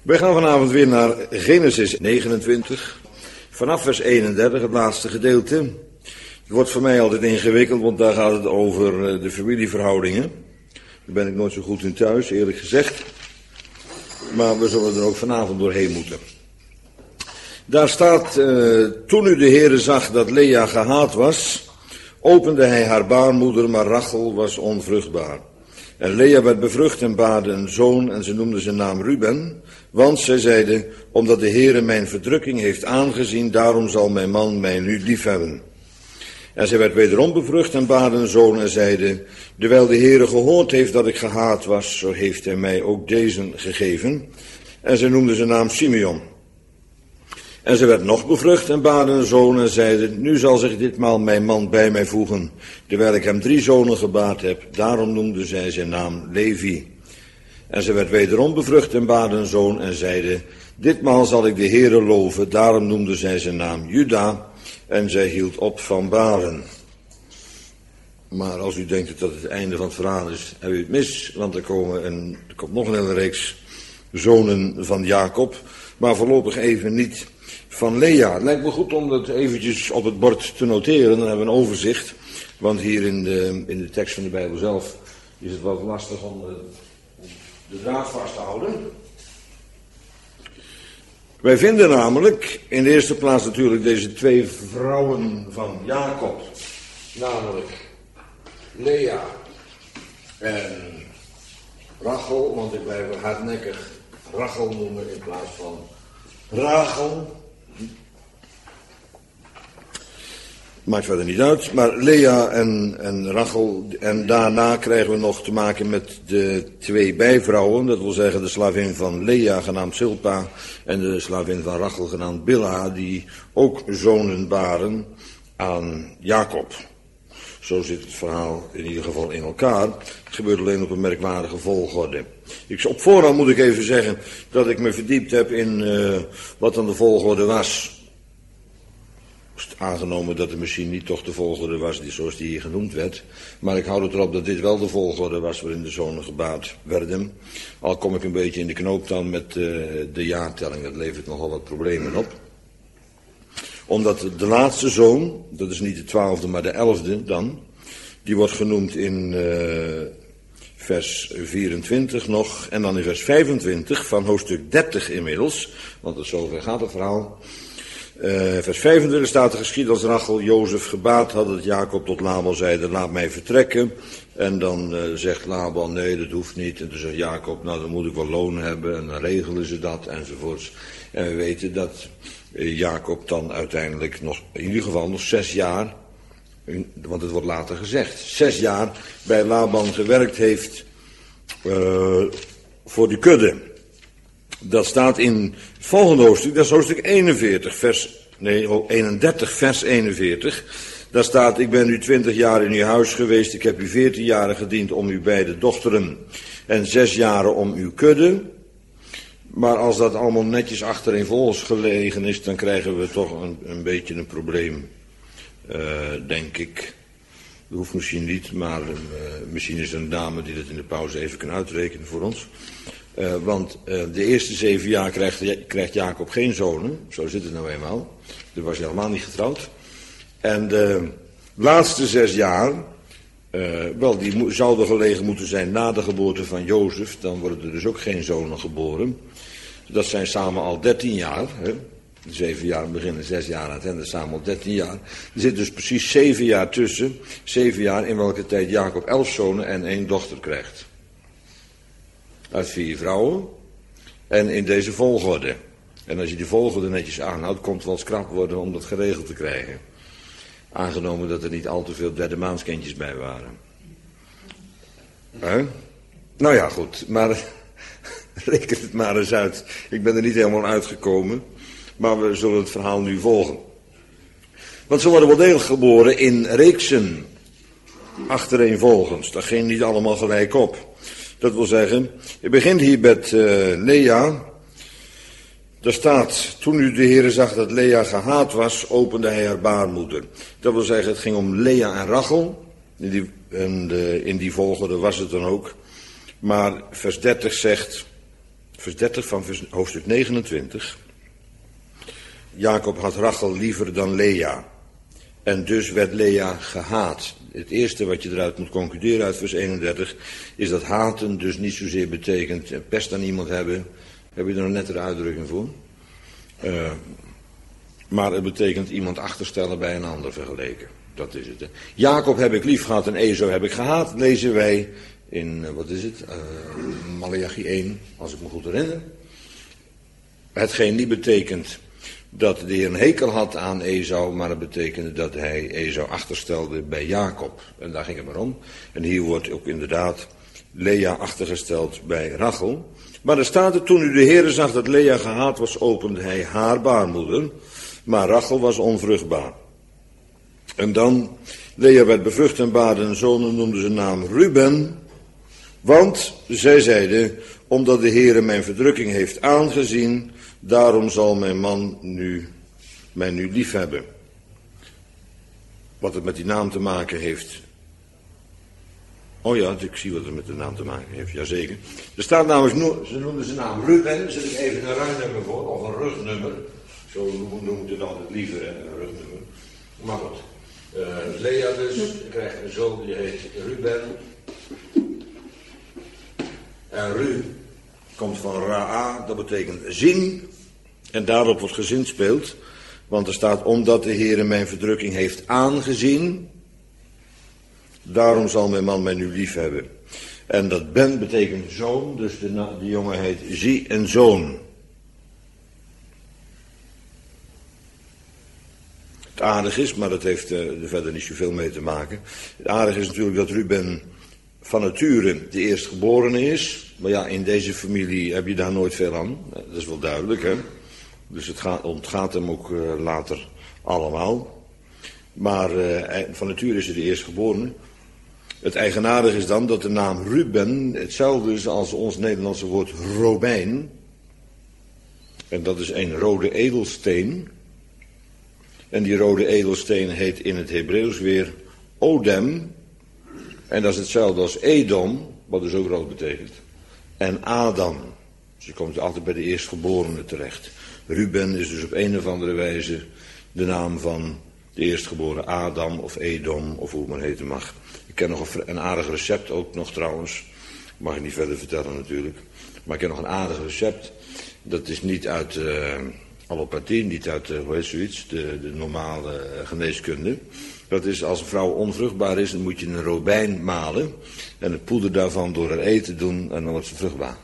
Wij gaan vanavond weer naar Genesis 29, vanaf vers 31, het laatste gedeelte. Het wordt voor mij altijd ingewikkeld, want daar gaat het over de familieverhoudingen. Daar ben ik nooit zo goed in thuis, eerlijk gezegd. Maar we zullen er ook vanavond doorheen moeten. Daar staat, toen nu de Heere zag dat Lea gehaat was, opende hij haar baarmoeder, maar Rachel was onvruchtbaar. En Lea werd bevrucht en baarde een zoon en ze noemde zijn naam Ruben. Want zij zeide, omdat de Heere mijn verdrukking heeft aangezien, daarom zal mijn man mij nu liefhebben. En zij werd wederom bevrucht en baarde een zoon en zeide, terwijl de Heere gehoord heeft dat ik gehaat was, zo heeft hij mij ook deze gegeven. En zij noemde zijn naam Simeon. En zij werd nog bevrucht en baarde een zoon en zeide, nu zal zich ditmaal mijn man bij mij voegen, terwijl ik hem 3 zonen gebaard heb. Daarom noemde zij zijn naam Levi. En zij werd wederom bevrucht en baarde een zoon en zeide, ditmaal zal ik de Heere loven. Daarom noemde zij zijn naam Juda en zij hield op van baren. Maar als u denkt dat het einde van het verhaal is, heb u het mis, want er komt nog een hele reeks zonen van Jacob, maar voorlopig even niet van Lea. Het lijkt me goed om dat eventjes op het bord te noteren, dan hebben we een overzicht. Want hier in de tekst van de Bijbel zelf is het wat lastig om de draad vast te houden. Wij vinden namelijk in de eerste plaats natuurlijk deze 2 vrouwen van Jacob. Namelijk Lea en Rachel, want ik blijf hardnekkig Rachel noemen in plaats van Rachel. Maakt verder niet uit, maar Lea en Rachel, en daarna krijgen we nog te maken met de 2 bijvrouwen, dat wil zeggen de slavin van Lea genaamd Silpa en de slavin van Rachel genaamd Bilha, die ook zonen baren aan Jacob. Zo zit het verhaal in ieder geval in elkaar. Het gebeurt alleen op een merkwaardige volgorde. Op voorhand moet ik even zeggen dat ik me verdiept heb in wat dan de volgorde was. Aangenomen dat het misschien niet toch de volgorde was zoals die hier genoemd werd. Maar ik houd het erop dat dit wel de volgorde was waarin de zonen gebaard werden. Al kom ik een beetje in de knoop dan met de jaartelling. Dat levert nogal wat problemen op. Omdat de laatste zoon, dat is niet de 12e maar de 11e dan. Die wordt genoemd in vers 24 nog. En dan in vers 25 van hoofdstuk 30 inmiddels. Want het zover gaat het verhaal. Vers 25 staat er geschied als Rachel Jozef gebaat had, dat Jacob tot Laban zeide, laat mij vertrekken. En dan zegt Laban, nee, dat hoeft niet. En toen zegt Jacob, nou dan moet ik wel loon hebben. En dan regelen ze dat, enzovoorts. En we weten dat Jacob dan uiteindelijk nog, in ieder geval nog 6 jaar, want het wordt later gezegd, 6 jaar bij Laban gewerkt heeft voor die kudde. Dat staat in het volgende hoofdstuk, dat is hoofdstuk 31 vers 41. Daar staat, ik ben nu 20 jaar in uw huis geweest, ik heb u 14 jaren gediend om uw beide dochteren en 6 jaren om uw kudde. Maar als dat allemaal netjes achtereenvolgens gelegen is, dan krijgen we toch een beetje een probleem, denk ik. Dat hoeft misschien niet, maar misschien is er een dame die dat in de pauze even kan uitrekenen voor ons. Want de eerste 7 jaar krijgt Jacob geen zonen, zo zit het nou eenmaal. Daar was hij helemaal niet getrouwd. En de laatste 6 jaar, die zouden gelegen moeten zijn na de geboorte van Jozef, dan worden er dus ook geen zonen geboren. Dat zijn samen al 13 jaar, hè? 7 jaar beginnen, 6 jaar aan het einde, samen al 13 jaar. Er zit dus precies 7 jaar tussen, 7 jaar in welke tijd Jacob 11 zonen en 1 dochter krijgt. Uit 4 vrouwen. En in deze volgorde. En als je die volgorde netjes aanhoudt, komt het wel eens krap worden om dat geregeld te krijgen. Aangenomen dat er niet al te veel derdemaanskindjes bij waren. Nou ja, goed. Maar reken het maar eens uit. Ik ben er niet helemaal uitgekomen. Maar we zullen het verhaal nu volgen. Want ze worden wel degelijk geboren in reeksen. Achtereenvolgens. Dat ging niet allemaal gelijk op. Dat wil zeggen, het begint hier met Lea. Daar staat, toen nu de Heere zag dat Lea gehaat was, opende hij haar baarmoeder. Dat wil zeggen, het ging om Lea en Rachel. In die volgorde was het dan ook. Maar vers 30 zegt, vers 30 van hoofdstuk 29. Jacob had Rachel liever dan Lea. En dus werd Lea gehaat. Het eerste wat je eruit moet concluderen uit vers 31 is dat haten dus niet zozeer betekent pest aan iemand hebben. Heb je er een nettere uitdrukking voor? Maar het betekent iemand achterstellen bij een ander vergeleken. Dat is het. Hè. Jacob heb ik lief gehad en Esau heb ik gehaat, lezen wij in, Maleachi 1, als ik me goed herinner. Hetgeen niet betekent dat de Heer een hekel had aan Esau, maar het betekende dat hij Esau achterstelde bij Jacob. En daar ging het maar om. En hier wordt ook inderdaad Lea achtergesteld bij Rachel. Maar er staat er, toen nu de Heer zag dat Lea gehaat was, opende hij haar baarmoeder. Maar Rachel was onvruchtbaar. En dan, Lea werd bevrucht en baarde een zoon en noemde zijn naam Ruben. Want, zij zeide, omdat de Heere mijn verdrukking heeft aangezien, daarom zal mijn man mij nu lief hebben. Wat het met die naam te maken heeft. Oh ja, ik zie wat het met de naam te maken heeft, jazeker. Er staat namelijk, ze noemden zijn naam Ruben, daar zet ik even een rugnummer voor, of een rugnummer. Zo noemt het altijd liever, hè, een rugnummer. Maar goed, Lea dus, krijgt een zoon, die heet Ruben. En Ru komt van Ra'a, dat betekent zien. En daarop wordt gezinspeeld. Want er staat, omdat de Heere mijn verdrukking heeft aangezien, daarom zal mijn man mij nu lief hebben. En dat ben betekent zoon, dus de jongen heet zie en zoon. Het aardige is, maar dat heeft er verder niet zoveel mee te maken. Het aardige is natuurlijk dat Ruben van nature de eerstgeborene is. Maar ja, in deze familie heb je daar nooit veel aan. Dat is wel duidelijk, hè. Dus het ontgaat hem ook later allemaal. Maar van nature is hij de eerstgeborene. Het eigenaardige is dan dat de naam Ruben hetzelfde is als ons Nederlandse woord Robijn. En dat is een rode edelsteen. En die rode edelsteen heet in het Hebreeuws weer Odem. En dat is hetzelfde als Edom, wat dus ook rood betekent. En Adam. Dus je komt altijd bij de eerstgeborene terecht. Ruben is dus op een of andere wijze de naam van de eerstgeboren Adam of Edom of hoe het maar heten mag. Ik ken nog een aardig recept ook nog trouwens. Mag ik niet verder vertellen natuurlijk. Maar ik ken nog een aardig recept. Dat is niet uit allopathie, niet uit hoe heet zoiets, de normale geneeskunde. Dat is als een vrouw onvruchtbaar is, dan moet je een robijn malen. En het poeder daarvan door haar eten doen en dan wordt ze vruchtbaar.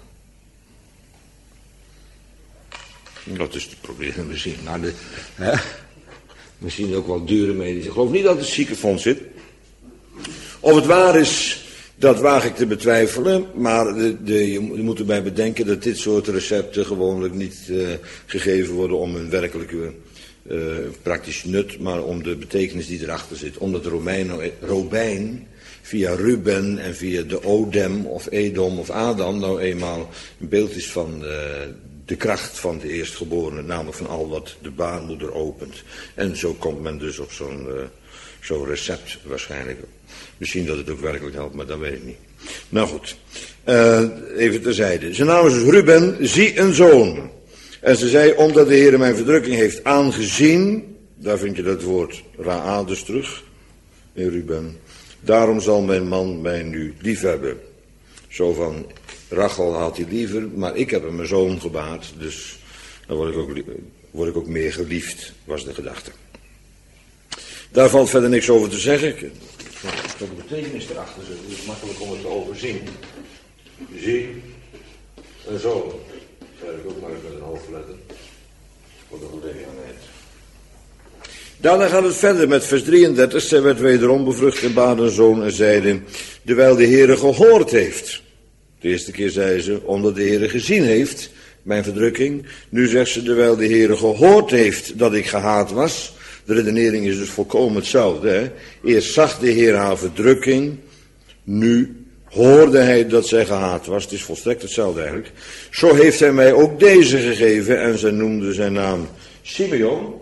Dat is te proberen misschien. Nou, misschien ook wel dure medicijnen. Ik geloof niet dat het ziekenfonds zit. Of het waar is, dat waag ik te betwijfelen. Maar je moet erbij bedenken dat dit soort recepten gewoonlijk niet gegeven worden om een werkelijke praktisch nut, maar om de betekenis die erachter zit. Omdat Robijn via Ruben en via de Odem of Edom of Adam nou eenmaal een beeld is van de kracht van de eerstgeborene, namelijk van al wat de baarmoeder opent. En zo komt men dus op zo'n recept waarschijnlijk. Misschien dat het ook werkelijk helpt, maar dat weet ik niet. Nou goed, even terzijde. Zijn naam is dus Ruben, zie een zoon. En ze zei, omdat de Heer mijn verdrukking heeft aangezien, daar vind je dat woord Ra'a dus terug, in Ruben. Daarom zal mijn man mij nu lief hebben. Zo van, Rachel had hij liever, maar ik heb hem mijn zoon gebaard, dus dan word ik ook meer geliefd, was de gedachte. Daar valt verder niks over te zeggen. De betekenis erachter zit, het is makkelijk om het te overzien. Zie, een zoon. Schrijf ik ook maar eens met een hoofdletter. Wat een goede gelegenheid. Daarna gaat het verder met vers 33. Zij werd wederom bevrucht en baarde een zoon en zeide, terwijl de Heere gehoord heeft. De eerste keer zei ze, omdat de Heere gezien heeft, mijn verdrukking. Nu zegt ze, terwijl de Heere gehoord heeft dat ik gehaat was. De redenering is dus volkomen hetzelfde. Hè? Eerst zag de Heer haar verdrukking, nu hoorde hij dat zij gehaat was. Het is volstrekt hetzelfde eigenlijk. Zo heeft hij mij ook deze gegeven en zij noemde zijn naam Simeon.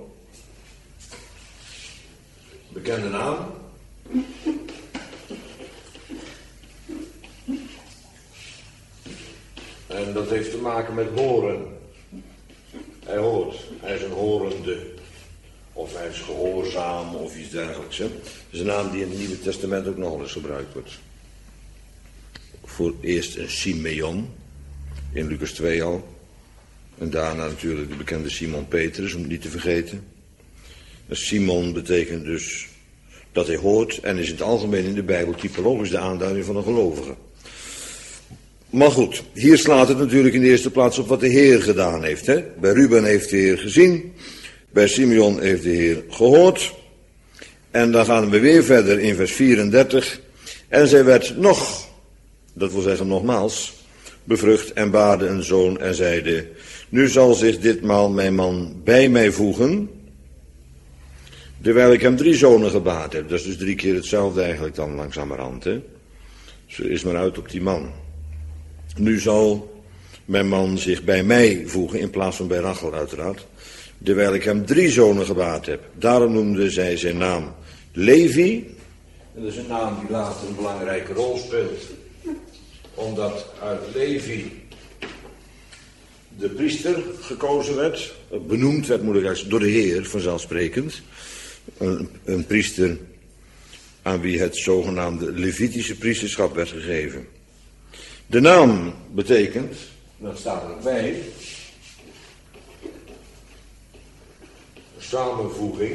Bekende naam. En En dat heeft te maken met horen. Hij hoort. Hij is een horende. Of hij is gehoorzaam of iets dergelijks. Hè? Dat is een naam die in het Nieuwe Testament ook nog eens gebruikt wordt. Voor eerst een Simeon. In Lucas 2 al. En daarna natuurlijk de bekende Simon Petrus, om het niet te vergeten. Simon betekent dus dat hij hoort en is in het algemeen in de Bijbel typologisch de aanduiding van een gelovige. Maar goed, hier slaat het natuurlijk in de eerste plaats op wat de Heer gedaan heeft. Hè? Bij Ruben heeft de Heer gezien, bij Simeon heeft de Heer gehoord. En dan gaan we weer verder in vers 34. En zij werd nog, dat wil zeggen nogmaals, bevrucht en baarde een zoon en zeide: nu zal zich ditmaal mijn man bij mij voegen, terwijl ik hem 3 zonen gebaard heb. Dat is dus 3 keer hetzelfde eigenlijk dan langzamerhand. Hè? Zo is maar uit op die man. Nu zal mijn man zich bij mij voegen, in plaats van bij Rachel uiteraard, terwijl ik hem 3 zonen gebaard heb. Daarom noemde zij zijn naam Levi. En dat is een naam die later een belangrijke rol speelt, omdat uit Levi de priester gekozen werd, benoemd werd, moet ik zeggen, door de Heer, vanzelfsprekend. Een priester aan wie het zogenaamde Levitische priesterschap werd gegeven. De naam betekent, dat staat er ook bij, samenvoeging.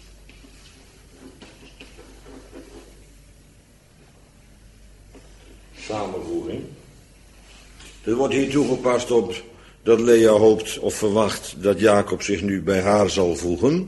Samenvoeging. Er wordt hier toegepast op dat Lea hoopt of verwacht dat Jacob zich nu bij haar zal voegen.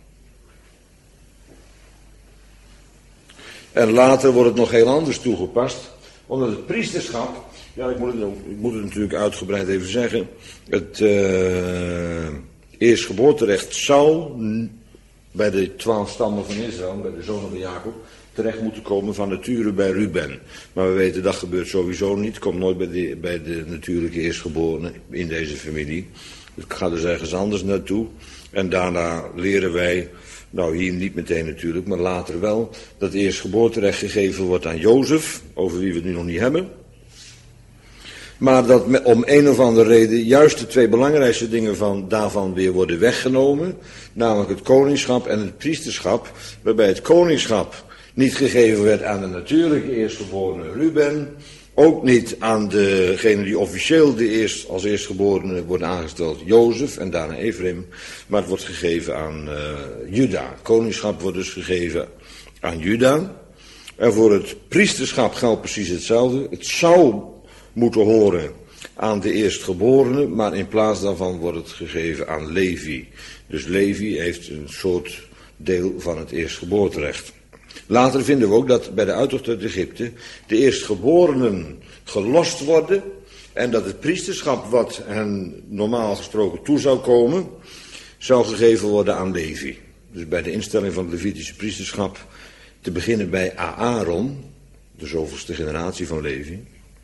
En later wordt het nog heel anders toegepast, omdat het priesterschap, ja, ik moet het natuurlijk uitgebreid even zeggen, het eerstgeboorterecht zou bij de 12 stammen van Israël, bij de zonen van Jacob, terecht moeten komen van nature bij Ruben. Maar we weten dat gebeurt sowieso niet, komt nooit bij de natuurlijke eerstgeborene in deze familie. Het gaat dus ergens anders naartoe. En daarna leren wij, nou hier niet meteen natuurlijk, maar later wel, dat eerstgeboorterecht gegeven wordt aan Jozef, over wie we het nu nog niet hebben. Maar dat om een of andere reden juist de 2 belangrijkste dingen daarvan weer worden weggenomen. Namelijk het koningschap en het priesterschap. Waarbij het koningschap niet gegeven werd aan de natuurlijke eerstgeborene Ruben. Ook niet aan degene die officieel als eerstgeborene worden aangesteld, Jozef en daarna Ephraim. Maar het wordt gegeven aan Juda. Het koningschap wordt dus gegeven aan Juda. En voor het priesterschap geldt precies hetzelfde. Het zou moeten horen aan de eerstgeborene, maar in plaats daarvan wordt het gegeven aan Levi. Dus Levi heeft een soort deel van het eerstgeboorterecht. Later vinden we ook dat bij de uittocht uit Egypte de eerstgeborenen gelost worden en dat het priesterschap wat hen normaal gesproken toe zou komen, zou gegeven worden aan Levi. Dus bij de instelling van het Levitische priesterschap, te beginnen bij Aaron, de zoveelste generatie van Levi,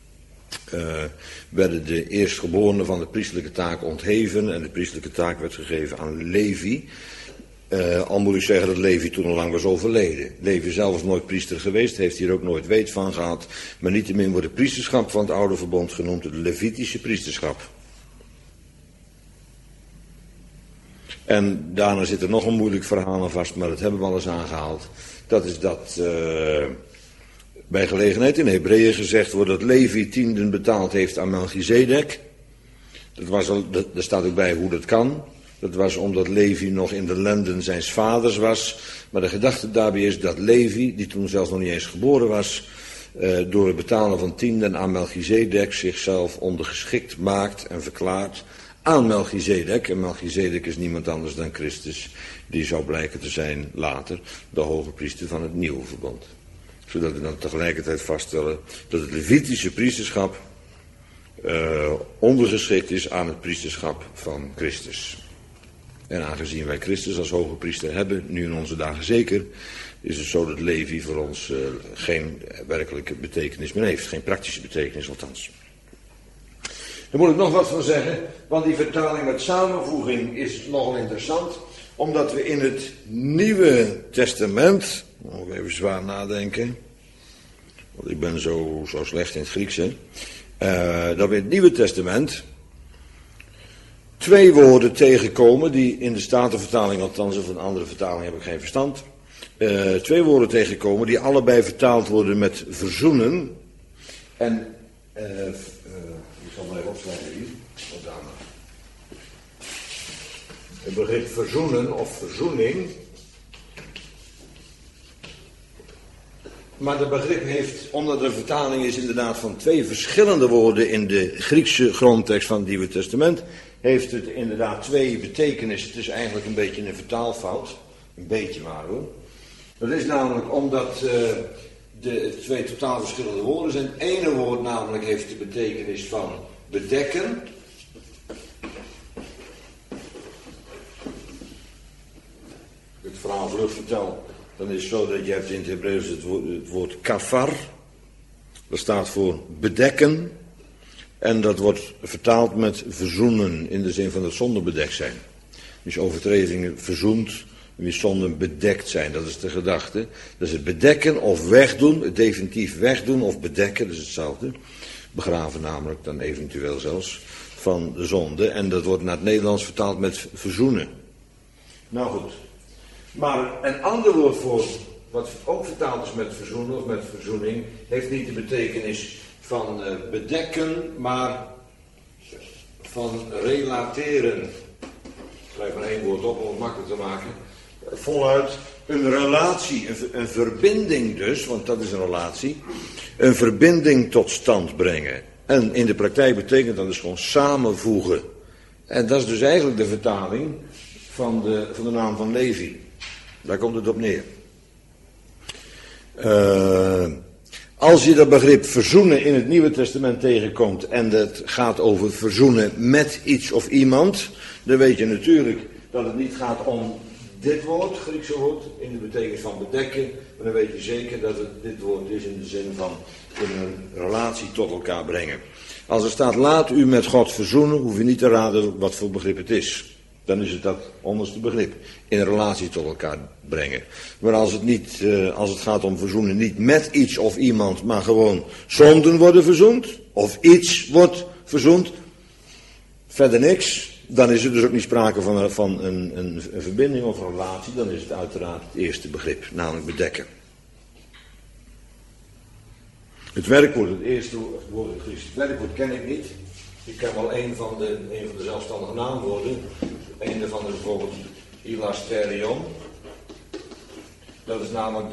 werden de eerstgeborenen van de priestelijke taak ontheven en de priestelijke taak werd gegeven aan Levi. Al moet ik zeggen dat Levi toen al lang was overleden. Levi zelf is nooit priester geweest, heeft hier ook nooit weet van gehad. Maar niettemin wordt het priesterschap van het oude verbond genoemd het Levitische priesterschap. En daarna zit er nog een moeilijk verhaal aan vast, maar dat hebben we al eens aangehaald. Dat is dat bij gelegenheid in Hebreeën gezegd wordt dat Levi 10 betaald heeft aan Melchizedek. Er staat ook bij hoe dat kan. Dat was omdat Levi nog in de lenden zijns vaders was. Maar de gedachte daarbij is dat Levi, die toen zelfs nog niet eens geboren was, door het betalen van 10 aan Melchizedek zichzelf ondergeschikt maakt en verklaart aan Melchizedek. En Melchizedek is niemand anders dan Christus, die zou blijken te zijn later de hoge priester van het nieuwe verbond. Zodat we dan tegelijkertijd vaststellen dat het Levitische priesterschap ondergeschikt is aan het priesterschap van Christus. En aangezien wij Christus als hoge priester hebben, nu in onze dagen zeker, is het zo dat Levi voor ons geen werkelijke betekenis meer heeft. Geen praktische betekenis althans. Daar moet ik nog wat van zeggen, want die vertaling met samenvoeging is nogal interessant. Omdat we in het Nieuwe Testament, nog even zwaar nadenken, want ik ben zo slecht in het Grieks, hè. Dat we in het Nieuwe Testament 2 woorden tegenkomen die in de Statenvertaling, althans of een andere vertaling heb ik geen verstand. 2 woorden tegenkomen die allebei vertaald worden met verzoenen. En ik zal maar even opschrijven hier. Het begrip verzoenen of verzoening. Maar het begrip heeft, onder de vertaling is inderdaad van 2 verschillende woorden in de Griekse grondtekst van het Nieuwe Testament. Heeft het inderdaad 2 betekenissen. Het is eigenlijk een beetje een vertaalfout. Een beetje maar hoor. Dat is namelijk omdat de 2 totaal verschillende woorden zijn. Het ene woord namelijk heeft de betekenis van bedekken. Ik het verhaal vlug vertel, dan is het zo dat je hebt in het Hebreeuws het woord kafar. Dat staat voor bedekken. En dat wordt vertaald met verzoenen in de zin van het zonde bedekt zijn. Dus overtredingen verzoend, wie zonden bedekt zijn. Dat is de gedachte. Dat is het bedekken of wegdoen, het definitief wegdoen of bedekken, dat is hetzelfde. Begraven namelijk dan eventueel zelfs van de zonde. En dat wordt naar het Nederlands vertaald met verzoenen. Nou goed. Maar een ander woord voor, wat ook vertaald is met verzoenen of met verzoening, heeft niet de betekenis van bedekken, maar van relateren. Ik schrijf maar 1 woord op om het makkelijk te maken. Voluit een relatie, een verbinding dus, want dat is een relatie. Een verbinding tot stand brengen. En in de praktijk betekent dat dus gewoon samenvoegen. En dat is dus eigenlijk de vertaling van de naam van Levi. Daar komt het op neer. Als je dat begrip verzoenen in het Nieuwe Testament tegenkomt en het gaat over verzoenen met iets of iemand, dan weet je natuurlijk dat het niet gaat om dit woord, Griekse woord, in de betekenis van bedekken, maar dan weet je zeker dat het dit woord is in de zin van in een relatie tot elkaar brengen. Als er staat, laat u met God verzoenen, hoef je niet te raden wat voor begrip het is. Dan is het dat onderste begrip. In een relatie tot elkaar brengen. Maar als het gaat om verzoenen, niet met iets of iemand, maar gewoon zonden worden verzoend. Of iets wordt verzoend. Verder niks. Dan is er dus ook niet sprake van een verbinding of een relatie. Dan is het uiteraard het eerste begrip. Namelijk bedekken. Het werkwoord, het eerste woord in het Grieks. Het werkwoord ken ik niet. Ik ken wel een van de zelfstandige naamwoorden. Een daarvan is bijvoorbeeld hilasterion. Dat is namelijk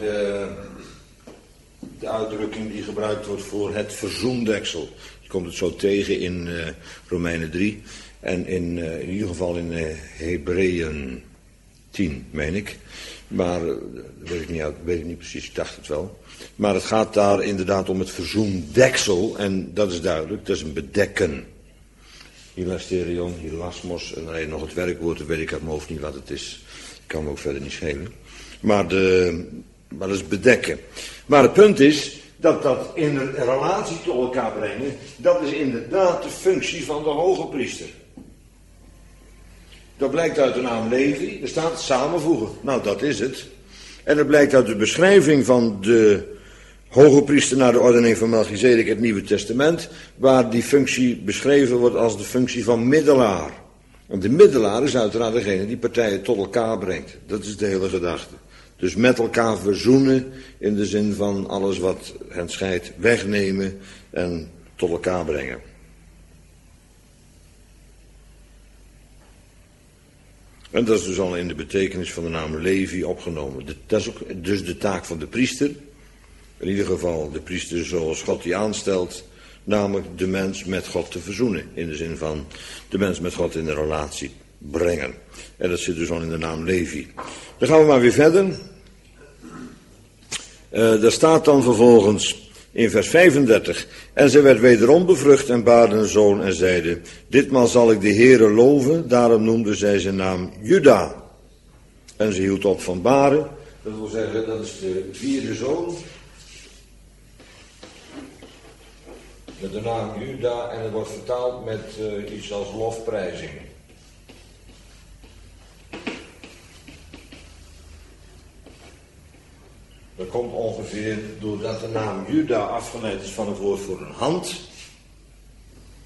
de uitdrukking die gebruikt wordt voor het verzoendeksel. Je komt het zo tegen in Romeinen 3 en in ieder geval in Hebreeën 10, meen ik. Maar dat weet ik niet precies, ik dacht het wel. Maar het gaat daar inderdaad om het verzoendeksel en dat is duidelijk, dat is een bedekken. Hilasterion, hilasmos, en dan nog het werkwoord, dan weet ik uit mijn hoofd niet wat het is. Kan me ook verder niet schelen. Maar dat is bedekken. Maar het punt is, dat in een relatie tot elkaar brengen, dat is inderdaad de functie van de hoge priester. Dat blijkt uit de naam Levi, er staat samenvoegen. Nou, dat is het. En dat blijkt uit de beschrijving van de hoge priester naar de ordening van Melchizedek in het Nieuwe Testament, waar die functie beschreven wordt als de functie van middelaar. Want de middelaar is uiteraard degene die partijen tot elkaar brengt. Dat is de hele gedachte. Dus met elkaar verzoenen in de zin van alles wat hen scheidt wegnemen en tot elkaar brengen. En dat is dus al in de betekenis van de naam Levi opgenomen. Dat is ook dus de taak van de priester. In ieder geval de priester zoals God die aanstelt, namelijk de mens met God te verzoenen. In de zin van de mens met God in een relatie brengen. En dat zit dus al in de naam Levi. Dan gaan we maar weer verder. Daar staat dan vervolgens in vers 35. En zij werd wederom bevrucht en baarde een zoon en zeide, ditmaal zal ik de Heere loven. Daarom noemde zij zijn naam Juda. En ze hield op van baren. Dat wil zeggen, dat is de 4e zoon. Met de naam Juda en het wordt vertaald met iets als lofprijzing. Dat komt ongeveer doordat de naam Juda afgeleid is van het woord voor een hand.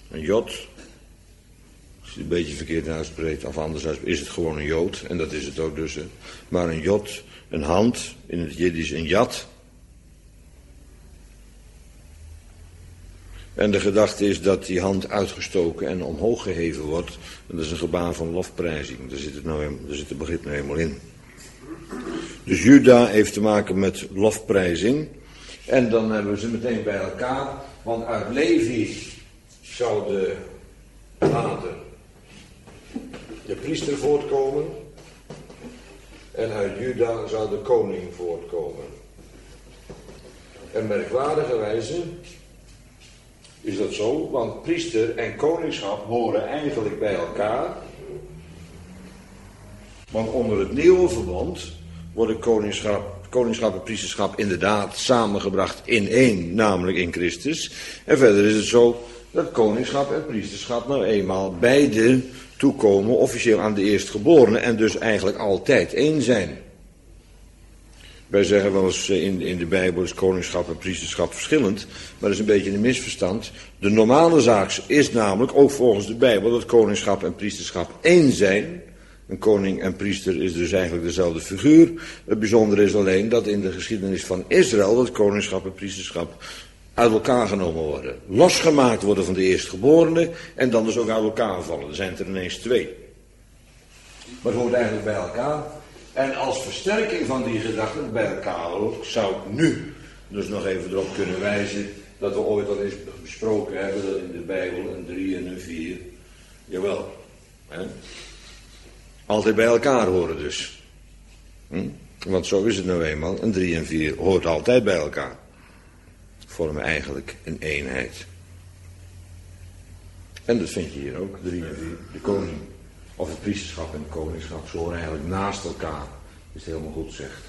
Een jod. Als je het een beetje verkeerd uitspreekt, of anders is het gewoon een jood. En dat is het ook dus. Hè. Maar een jod, een hand, in het Jiddisch een yad. En de gedachte is dat die hand uitgestoken en omhoog geheven wordt. En dat is een gebaar van lofprijzing. Daar zit het begrip nou helemaal in. Dus Juda heeft te maken met lofprijzing. En dan hebben we ze meteen bij elkaar. Want uit Levi zou later de priester voortkomen. En uit Juda zou de koning voortkomen. En merkwaardigerwijze is dat zo, want priester en koningschap horen eigenlijk bij elkaar. Want onder het nieuwe verbond worden koningschap en priesterschap inderdaad samengebracht in één, namelijk in Christus. En verder is het zo dat koningschap en priesterschap nou eenmaal beide toekomen officieel aan de eerstgeborene en dus eigenlijk altijd één zijn. Wij zeggen wel eens in de Bijbel is koningschap en priesterschap verschillend, maar dat is een beetje een misverstand. De normale zaak is namelijk, ook volgens de Bijbel, dat koningschap en priesterschap één zijn. Een koning en priester is dus eigenlijk dezelfde figuur. Het bijzondere is alleen dat in de geschiedenis van Israël dat koningschap en priesterschap uit elkaar genomen worden. Losgemaakt worden van de eerstgeborene en dan dus ook uit elkaar vallen. Er zijn er ineens twee. Maar het hoort eigenlijk bij elkaar. En als versterking van die gedachten bij elkaar hoort, zou ik nu dus nog even erop kunnen wijzen dat we ooit al eens besproken hebben dat in de Bijbel een 3 en een 4, jawel, hè, altijd bij elkaar horen dus. Want zo is het nou eenmaal, een 3 en 4 hoort altijd bij elkaar. Vormen eigenlijk een eenheid. En dat vind je hier ook, 3 en 4, de koning. Of het priesterschap en het koningschap, ze horen eigenlijk naast elkaar. Is het helemaal goed zegt.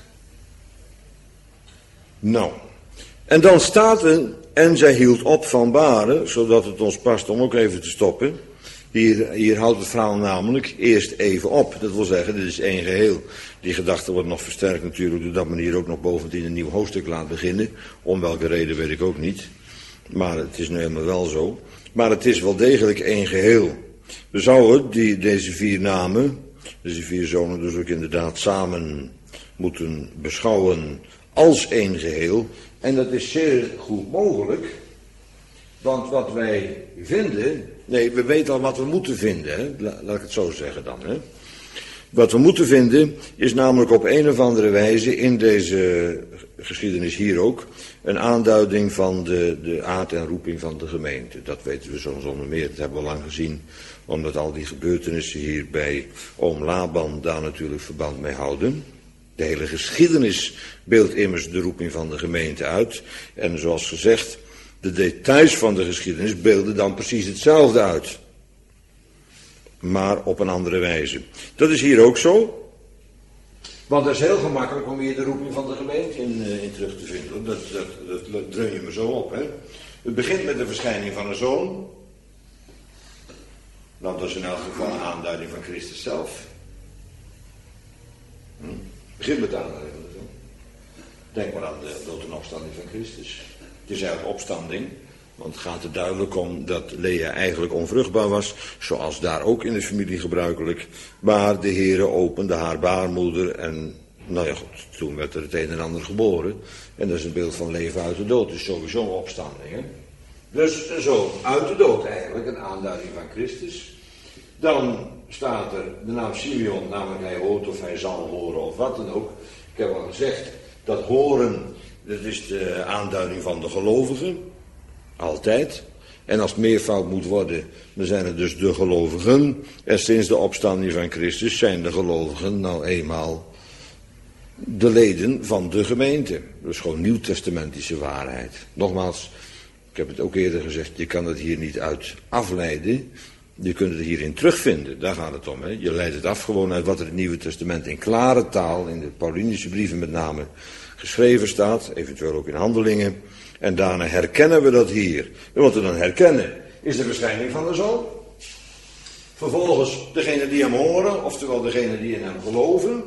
Nou, en dan staat er, en zij hield op van baren, zodat het ons past om ook even te stoppen. Hier houdt het verhaal namelijk eerst even op. Dat wil zeggen, dit is één geheel. Die gedachte wordt nog versterkt natuurlijk, doordat men hier ook nog bovendien een nieuw hoofdstuk laat beginnen. Om welke reden weet ik ook niet. Maar het is nu helemaal wel zo. Maar het is wel degelijk één geheel. We zouden deze 4 namen, deze 4 zonen dus ook inderdaad samen moeten beschouwen als één geheel. En dat is zeer goed mogelijk, want wat wij vinden, nee, we weten al wat we moeten vinden, hè? Laat ik het zo zeggen dan. Hè? Wat we moeten vinden is namelijk op een of andere wijze in deze geschiedenis hier ook een aanduiding van de aard en roeping van de gemeente. Dat weten we zonder meer, dat hebben we lang gezien, omdat al die gebeurtenissen hier bij oom Laban daar natuurlijk verband mee houden. De hele geschiedenis beeldt immers de roeping van de gemeente uit. En zoals gezegd, de details van de geschiedenis beelden dan precies hetzelfde uit. Maar op een andere wijze. Dat is hier ook zo. Want dat is heel gemakkelijk om hier de roeping van de gemeente in terug te vinden. Dat dreun je me zo op. Hè? Het begint met de verschijning van een zoon. Nou, dat is in elk geval een aanduiding van Christus zelf. Het begint met de aanduiding van de zoon. Denk maar aan de dood en opstanding van Christus. Het is eigenlijk opstanding. Want het gaat er duidelijk om dat Lea eigenlijk onvruchtbaar was, zoals daar ook in de familie gebruikelijk. Maar de Heere opende haar baarmoeder en, nou ja goed, toen werd er het een en ander geboren. En dat is een beeld van leven uit de dood, dus sowieso een opstanding. Hè? Dus een zoon uit de dood eigenlijk, een aanduiding van Christus. Dan staat er de naam Simeon, namelijk hij hoort of hij zal horen of wat dan ook. Ik heb al gezegd, dat horen, dat is de aanduiding van de gelovigen. Altijd. En als het meervoud moet worden, dan zijn het dus de gelovigen. En sinds de opstanding van Christus zijn de gelovigen nou eenmaal de leden van de gemeente. Dus gewoon nieuwtestamentische waarheid. Nogmaals, ik heb het ook eerder gezegd, je kan het hier niet uit afleiden. Je kunt het hierin terugvinden, daar gaat het om. Hè? Je leidt het af gewoon uit wat er in het Nieuwe Testament in klare taal, in de Paulinische brieven met name, geschreven staat. Eventueel ook in Handelingen. En daarna herkennen we dat hier. En wat we dan herkennen is de verschijning van de Zoon. Vervolgens degene die hem horen, oftewel degene die in hem geloven.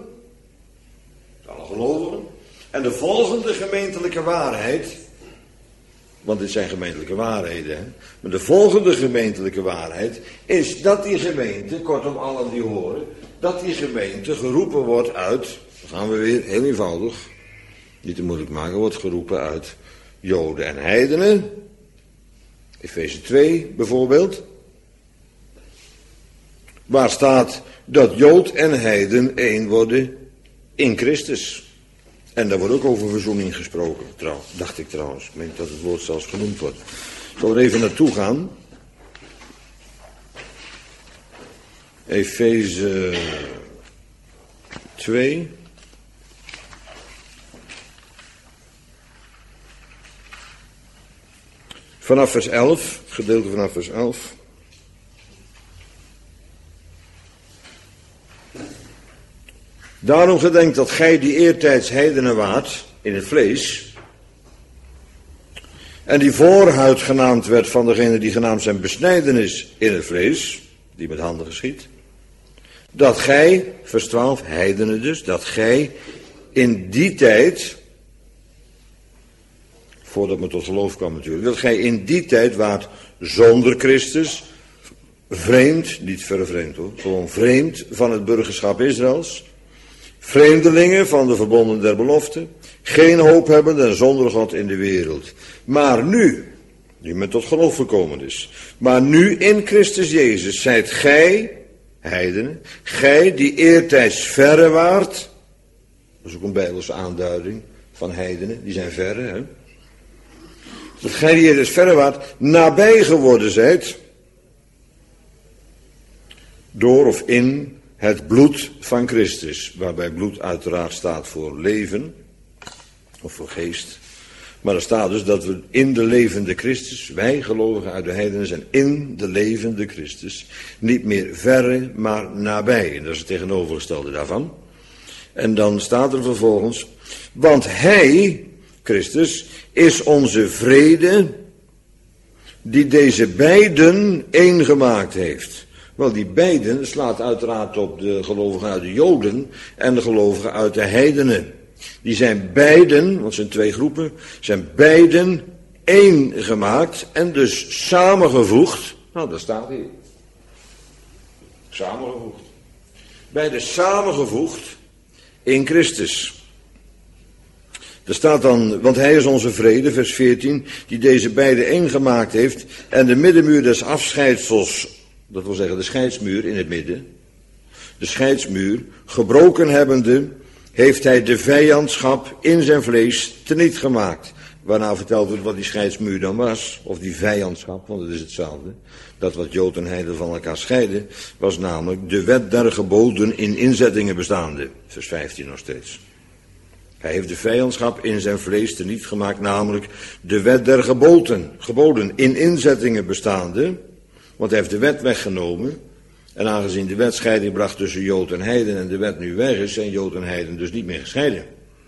Alle gelovigen. En de volgende gemeentelijke waarheid Want dit zijn gemeentelijke waarheden. Hè? Maar de volgende gemeentelijke waarheid is dat die gemeente, kortom allen die horen, dat die gemeente geroepen wordt uit, dan gaan we weer heel eenvoudig, niet te moeilijk maken, wordt geroepen uit Joden en heidenen. Efeze 2 bijvoorbeeld. Waar staat dat Jood en heiden één worden in Christus. En daar wordt ook over verzoening gesproken, dacht ik trouwens. Ik meen dat het woord zelfs genoemd wordt. Ik zal er even naartoe gaan. Efeze 2. Vanaf vers 11, gedeelte vanaf vers 11. Daarom gedenkt dat gij die eertijds heidenen waart in het vlees, en die voorhuid genaamd werd van degene die genaamd zijn besnijdenis in het vlees, die met handen geschiet, dat gij, vers 12, heidenen dus, dat gij in die tijd, voordat men tot geloof kwam natuurlijk, dat gij in die tijd waart zonder Christus, vreemd, niet vervreemd hoor, gewoon vreemd van het burgerschap Israëls, vreemdelingen van de verbonden der belofte, geen hoop hebben en zonder God in de wereld. Maar nu, die men tot geloof gekomen is, maar nu in Christus Jezus zijt gij, heidenen, gij die eertijds verre waart, dat is ook een Bijbelse aanduiding van heidenen, die zijn verre, hè. Dat gij die eertijds verre waart, nabij geworden zijt, door of in het bloed van Christus, waarbij bloed uiteraard staat voor leven, of voor geest. Maar er staat dus dat we in de levende Christus, wij gelovigen uit de heidenen zijn in de levende Christus, niet meer verre, maar nabij. En dat is het tegenovergestelde daarvan. En dan staat er vervolgens, want hij, Christus, is onze vrede, die deze beiden één gemaakt heeft. Wel, die beiden slaat uiteraard op de gelovigen uit de Joden en de gelovigen uit de heidenen. Die zijn beiden, want het zijn twee groepen, zijn beiden één gemaakt en dus samengevoegd. Nou, daar staat hij. Samengevoegd. Beide samengevoegd in Christus. Er staat dan, want hij is onze vrede, vers 14, die deze beiden één gemaakt heeft en de middenmuur des afscheidsels, dat wil zeggen de scheidsmuur in het midden, de scheidsmuur, gebroken hebbende, heeft hij de vijandschap in zijn vlees teniet gemaakt. Waarna verteld wordt wat die scheidsmuur dan was, of die vijandschap, want het is hetzelfde. Dat wat Jood en heiden van elkaar scheiden, was namelijk de wet der geboden in inzettingen bestaande. Vers 15 nog steeds. Hij heeft de vijandschap in zijn vlees teniet gemaakt, namelijk de wet der geboden in inzettingen bestaande. Want hij heeft de wet weggenomen. En aangezien de wet scheiding bracht tussen Jood en heiden en de wet nu weg is, zijn Jood en heiden dus niet meer gescheiden.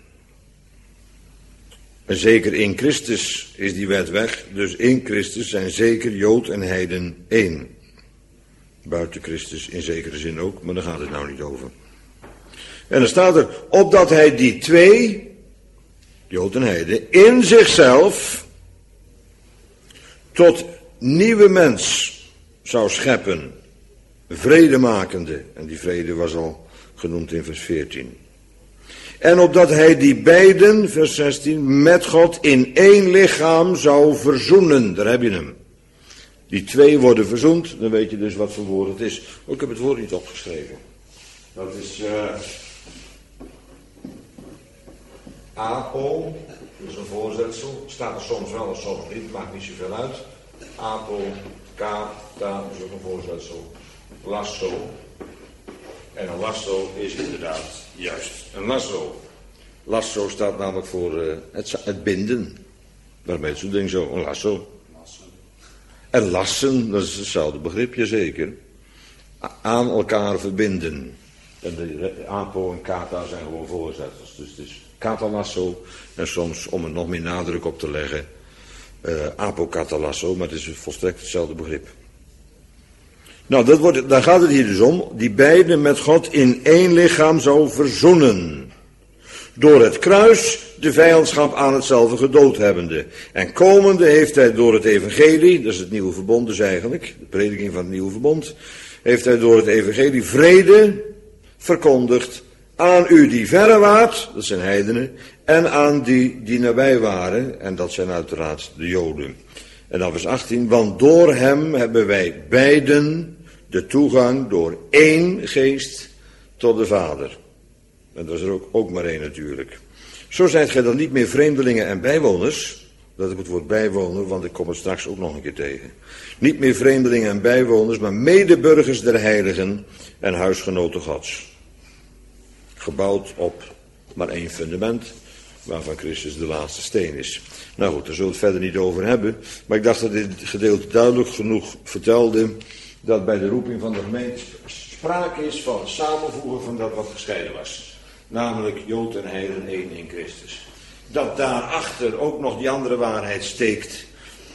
En zeker in Christus is die wet weg, dus in Christus zijn zeker Jood en heiden één. Buiten Christus in zekere zin ook, maar daar gaat het nou niet over. En dan staat er, opdat hij die twee, Jood en heiden, in zichzelf tot nieuwe mens zou scheppen, vredemakende. En die vrede was al genoemd in vers 14. En opdat hij die beiden, vers 16, met God in één lichaam zou verzoenen. Daar heb je hem. Die twee worden verzoend, dan weet je dus wat voor woord het is. Oh, ik heb het woord niet opgeschreven. Dat is apo, dat is een voorzetsel. Staat er soms wel en soms niet, maakt niet zoveel uit. Apo, kata, is ook een voorzetsel. Lasso. En een lasso is inderdaad juist een lasso. Lasso staat namelijk voor het binden. Waarmee het zo'n ding zo, een lasso. En lassen, dat is hetzelfde begripje zeker. Aan elkaar verbinden. En de apo en kata zijn gewoon voorzetsels. Dus het is katalasso. En soms, om er nog meer nadruk op te leggen, apokatalasso. Maar het is volstrekt hetzelfde begrip. Nou, daar gaat het hier dus om. Die beiden met God in één lichaam zou verzoenen. Door het kruis de vijandschap aan hetzelfde gedood hebbende. En komende heeft hij door het evangelie, dat is het nieuwe verbond dus eigenlijk, de prediking van het nieuwe verbond, heeft hij door het evangelie vrede verkondigd aan u die verre waart, dat zijn heidenen, en aan die nabij waren, en dat zijn uiteraard de Joden. En dan vers 18, want door hem hebben wij beiden de toegang door één geest tot de Vader. En dat is er ook maar één natuurlijk. Zo zijt gij dan niet meer vreemdelingen en bijwoners. Dat ik het woord bijwoner, want ik kom het straks ook nog een keer tegen. Niet meer vreemdelingen en bijwoners, maar medeburgers der heiligen en huisgenoten Gods. Gebouwd op maar één fundament, waarvan Christus de laatste steen is. Nou goed, daar zullen we het verder niet over hebben. Maar ik dacht dat dit gedeelte duidelijk genoeg vertelde dat bij de roeping van de gemeente sprake is van het samenvoegen van dat wat gescheiden was. Namelijk Jood en heiden één in Christus. Dat daarachter ook nog die andere waarheid steekt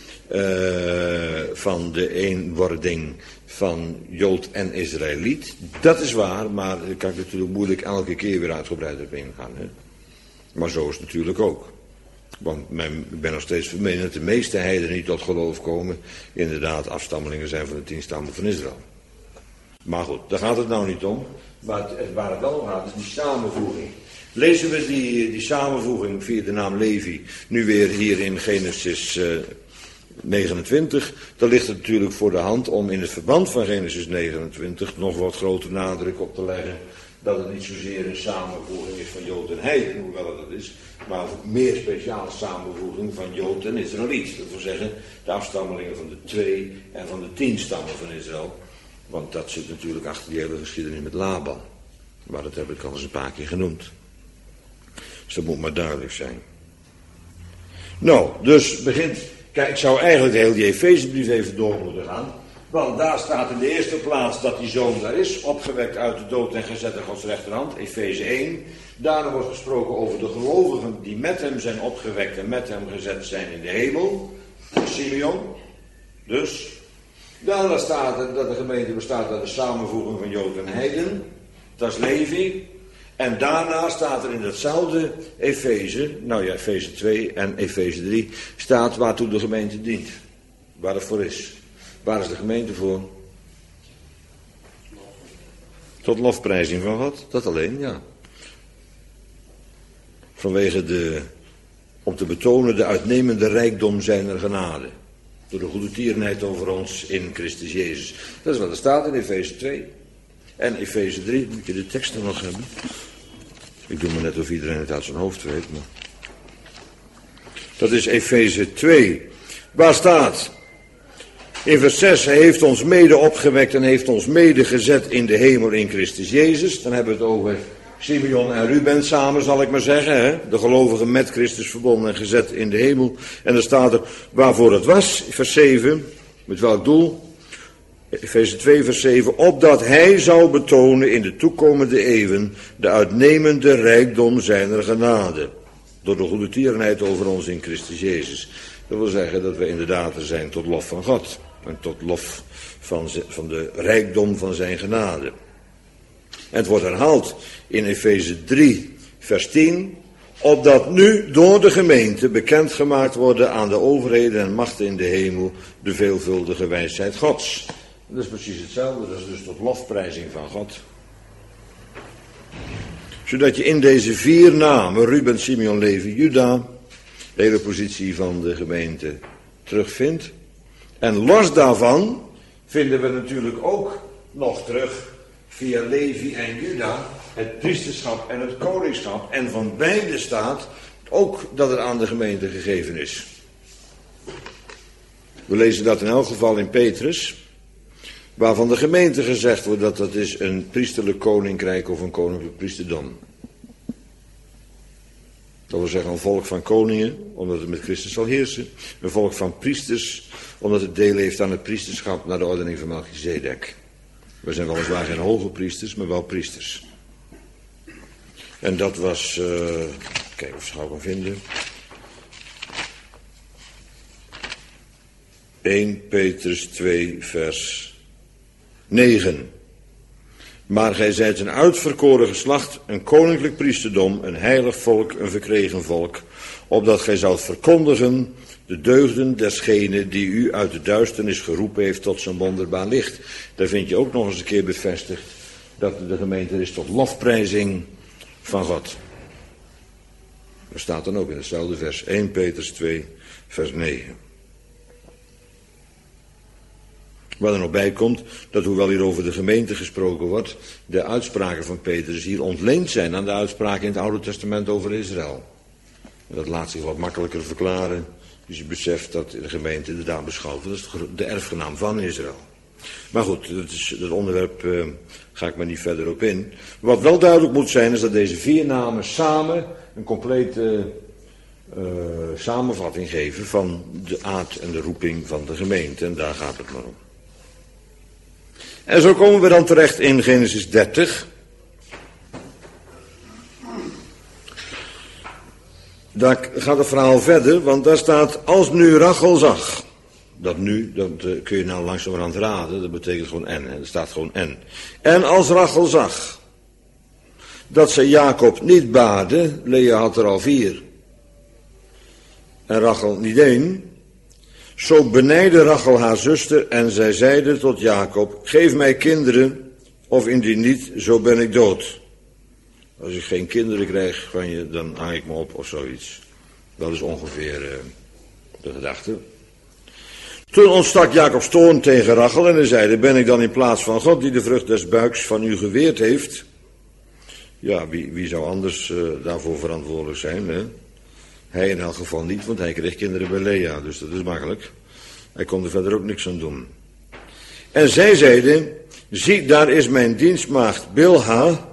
van de eenwording van Jood en Israëliet. Dat is waar, maar daar kan ik natuurlijk moeilijk elke keer weer uitgebreid op ingaan. Hè? Maar zo is het natuurlijk ook. Want ik ben nog steeds van mening dat de meeste heidenen die tot geloof komen inderdaad afstammelingen zijn van de 10 stammen van Israël. Maar goed, daar gaat het nou niet om. Maar waar het wel om gaat is die samenvoeging. Lezen we die samenvoeging via de naam Levi nu weer hier in Genesis 29, dan ligt het natuurlijk voor de hand om in het verband van Genesis 29 nog wat grotere nadruk op te leggen dat het niet zozeer een samenvoeging is van Jood en heiden, hoewel het dat is, maar meer speciale samenvoeging van Jood en Israëliet. Dat wil zeggen de afstammelingen van de 2 en van de 10 stammen van Israël. Want dat zit natuurlijk achter die hele geschiedenis met Laban. Maar dat heb ik al eens een paar keer genoemd. Dus dat moet maar duidelijk zijn. Nou, dus begint. Kijk, ik zou eigenlijk de hele die Efezebrief even door moeten gaan. Want daar staat in de eerste plaats dat die zoon daar is, opgewekt uit de dood en gezet aan Gods rechterhand, Efeze 1. Daarna wordt gesproken over de gelovigen die met hem zijn opgewekt en met hem gezet zijn in de hemel. Simeon. Dus. Daarna staat er dat de gemeente bestaat uit de samenvoeging van Jood en heiden. Dat is Levi. En daarna staat er in datzelfde Efeze, nou ja, Efeze 2 en Efeze 3, staat waartoe de gemeente dient. Waar het voor is. Waar is de gemeente voor? Tot lofprijzing van God, dat alleen, ja. Vanwege om te betonen de uitnemende rijkdom zijner genade. Door de goede tierenheid over ons in Christus Jezus. Dat is wat er staat in Efeze 2. En Efeze 3, moet je de teksten nog hebben. Ik doe maar net of iedereen het uit zijn hoofd weet. Maar dat is Efeze 2. Waar staat? In vers 6, hij heeft ons mede opgewekt en heeft ons mede gezet in de hemel in Christus Jezus. Dan hebben we het over Simeon en Ruben samen, zal ik maar zeggen. Hè? De gelovigen met Christus verbonden en gezet in de hemel. En dan staat er waarvoor het was, vers 7. Met welk doel? Efeze 2 vers 7. Opdat hij zou betonen in de toekomende eeuwen de uitnemende rijkdom zijner genade. Door de goede tierenheid over ons in Christus Jezus. Dat wil zeggen dat we inderdaad er zijn tot lof van God. En tot lof van de rijkdom van zijn genade. En het wordt herhaald in Efeze 3 vers 10. Opdat nu door de gemeente bekendgemaakt worden aan de overheden en machten in de hemel de veelvuldige wijsheid Gods. Dat is precies hetzelfde, dat is dus tot lofprijzing van God. Zodat je in deze 4 namen, Ruben, Simeon, Levi, Juda, de hele positie van de gemeente terugvindt. En los daarvan vinden we natuurlijk ook nog terug via Levi en Juda het priesterschap en het koningschap. En van beide staat ook dat het aan de gemeente gegeven is. We lezen dat in elk geval in Petrus, waarvan de gemeente gezegd wordt dat dat is een priesterlijk koninkrijk of een koninklijk priesterdom. Dat wil zeggen een volk van koningen, omdat het met Christus zal heersen. Een volk van priesters, omdat het deel heeft aan het priesterschap naar de ordening van Melchizedek. We zijn weliswaar geen hoge priesters, maar wel priesters. En dat was, kijk of ik het kan vinden. 1 Petrus 2 vers 9. Maar gij zijt een uitverkoren geslacht, een koninklijk priesterdom, een heilig volk, een verkregen volk, opdat gij zoudt verkondigen de deugden desgene die u uit de duisternis geroepen heeft tot zijn wonderbaar licht. Daar vind je ook nog eens een keer bevestigd dat de gemeente is tot lofprijzing van God. Dat staat dan ook in hetzelfde vers, 1 Petrus 2, vers 9. Waar er nog bij komt, dat hoewel hier over de gemeente gesproken wordt, de uitspraken van Petrus hier ontleend zijn aan de uitspraken in het Oude Testament over Israël. En dat laat zich wat makkelijker verklaren, dus je beseft dat de gemeente inderdaad beschouwd wordt als de erfgenaam van Israël. Maar goed, dat onderwerp ga ik maar niet verder op in. Wat wel duidelijk moet zijn, is dat deze 4 namen samen een complete samenvatting geven van de aard en de roeping van de gemeente. En daar gaat het maar om. En zo komen we dan terecht in Genesis 30. Daar gaat het verhaal verder, want daar staat, als nu Rachel zag. Dat kun je nou langzamerhand raden, dat betekent gewoon en. Er staat gewoon en. En als Rachel zag dat ze Jacob niet baarde, Lea had er al 4. En Rachel niet 1. Zo benijdde Rachel haar zuster en zij zeide tot Jacob, geef mij kinderen, of indien niet, zo ben ik dood. Als ik geen kinderen krijg van je, dan hang ik me op of zoiets. Dat is ongeveer de gedachte. Toen ontstak Jacob's toorn tegen Rachel en hij zeide, ben ik dan in plaats van God die de vrucht des buiks van u geweerd heeft? Ja, wie zou anders daarvoor verantwoordelijk zijn, hè? Hij in elk geval niet, want hij kreeg kinderen bij Lea, dus dat is makkelijk. Hij kon er verder ook niks aan doen. En zij zeiden, zie, daar is mijn dienstmaagd Bilha.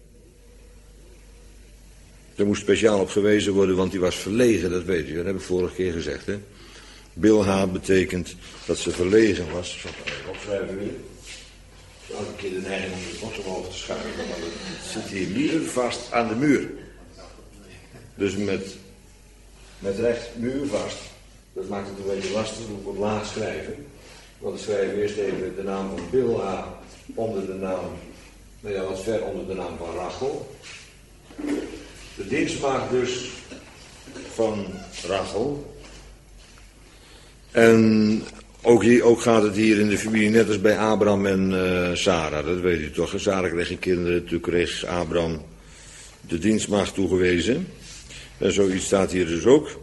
Er moest speciaal op gewezen worden, want die was verlegen, dat weet u. Dat heb ik vorige keer gezegd, hè. Bilha betekent dat ze verlegen was. Ik zal het even opschrijven weer. Elke keer de neiging om de bot omhoog te schuiven, maar het zit hier liever vast aan de muur. Dus met recht muurvast. Dat maakt het een beetje lastig, moet ik wat laag schrijven. Want dan schrijven we eerst even de naam van Bilha onder de naam, nou ja, wat ver onder de naam van Rachel. De dienstmaagd dus van Rachel. En ook gaat het hier in de familie net als bij Abraham en Sarah, dat weet u toch. Sarah kreeg geen kinderen, toen kreeg Abraham de dienstmaagd toegewezen. En zoiets staat hier dus ook.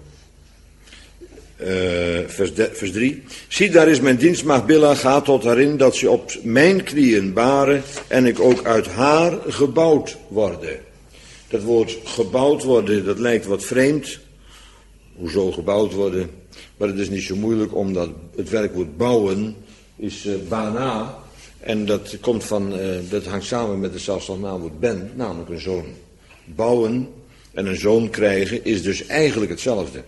Vers 3. Zie, daar is mijn dienstmaagd Bilha, ga tot haar in dat ze op mijn knieën baren en ik ook uit haar gebouwd worden. Dat woord gebouwd worden, dat lijkt wat vreemd. Hoezo gebouwd worden? Maar het is niet zo moeilijk, omdat het werkwoord bouwen is bana. En dat komt dat hangt samen met het zelfstandig naamwoord ben, namelijk een zoon. Bouwen en een zoon krijgen is dus eigenlijk hetzelfde.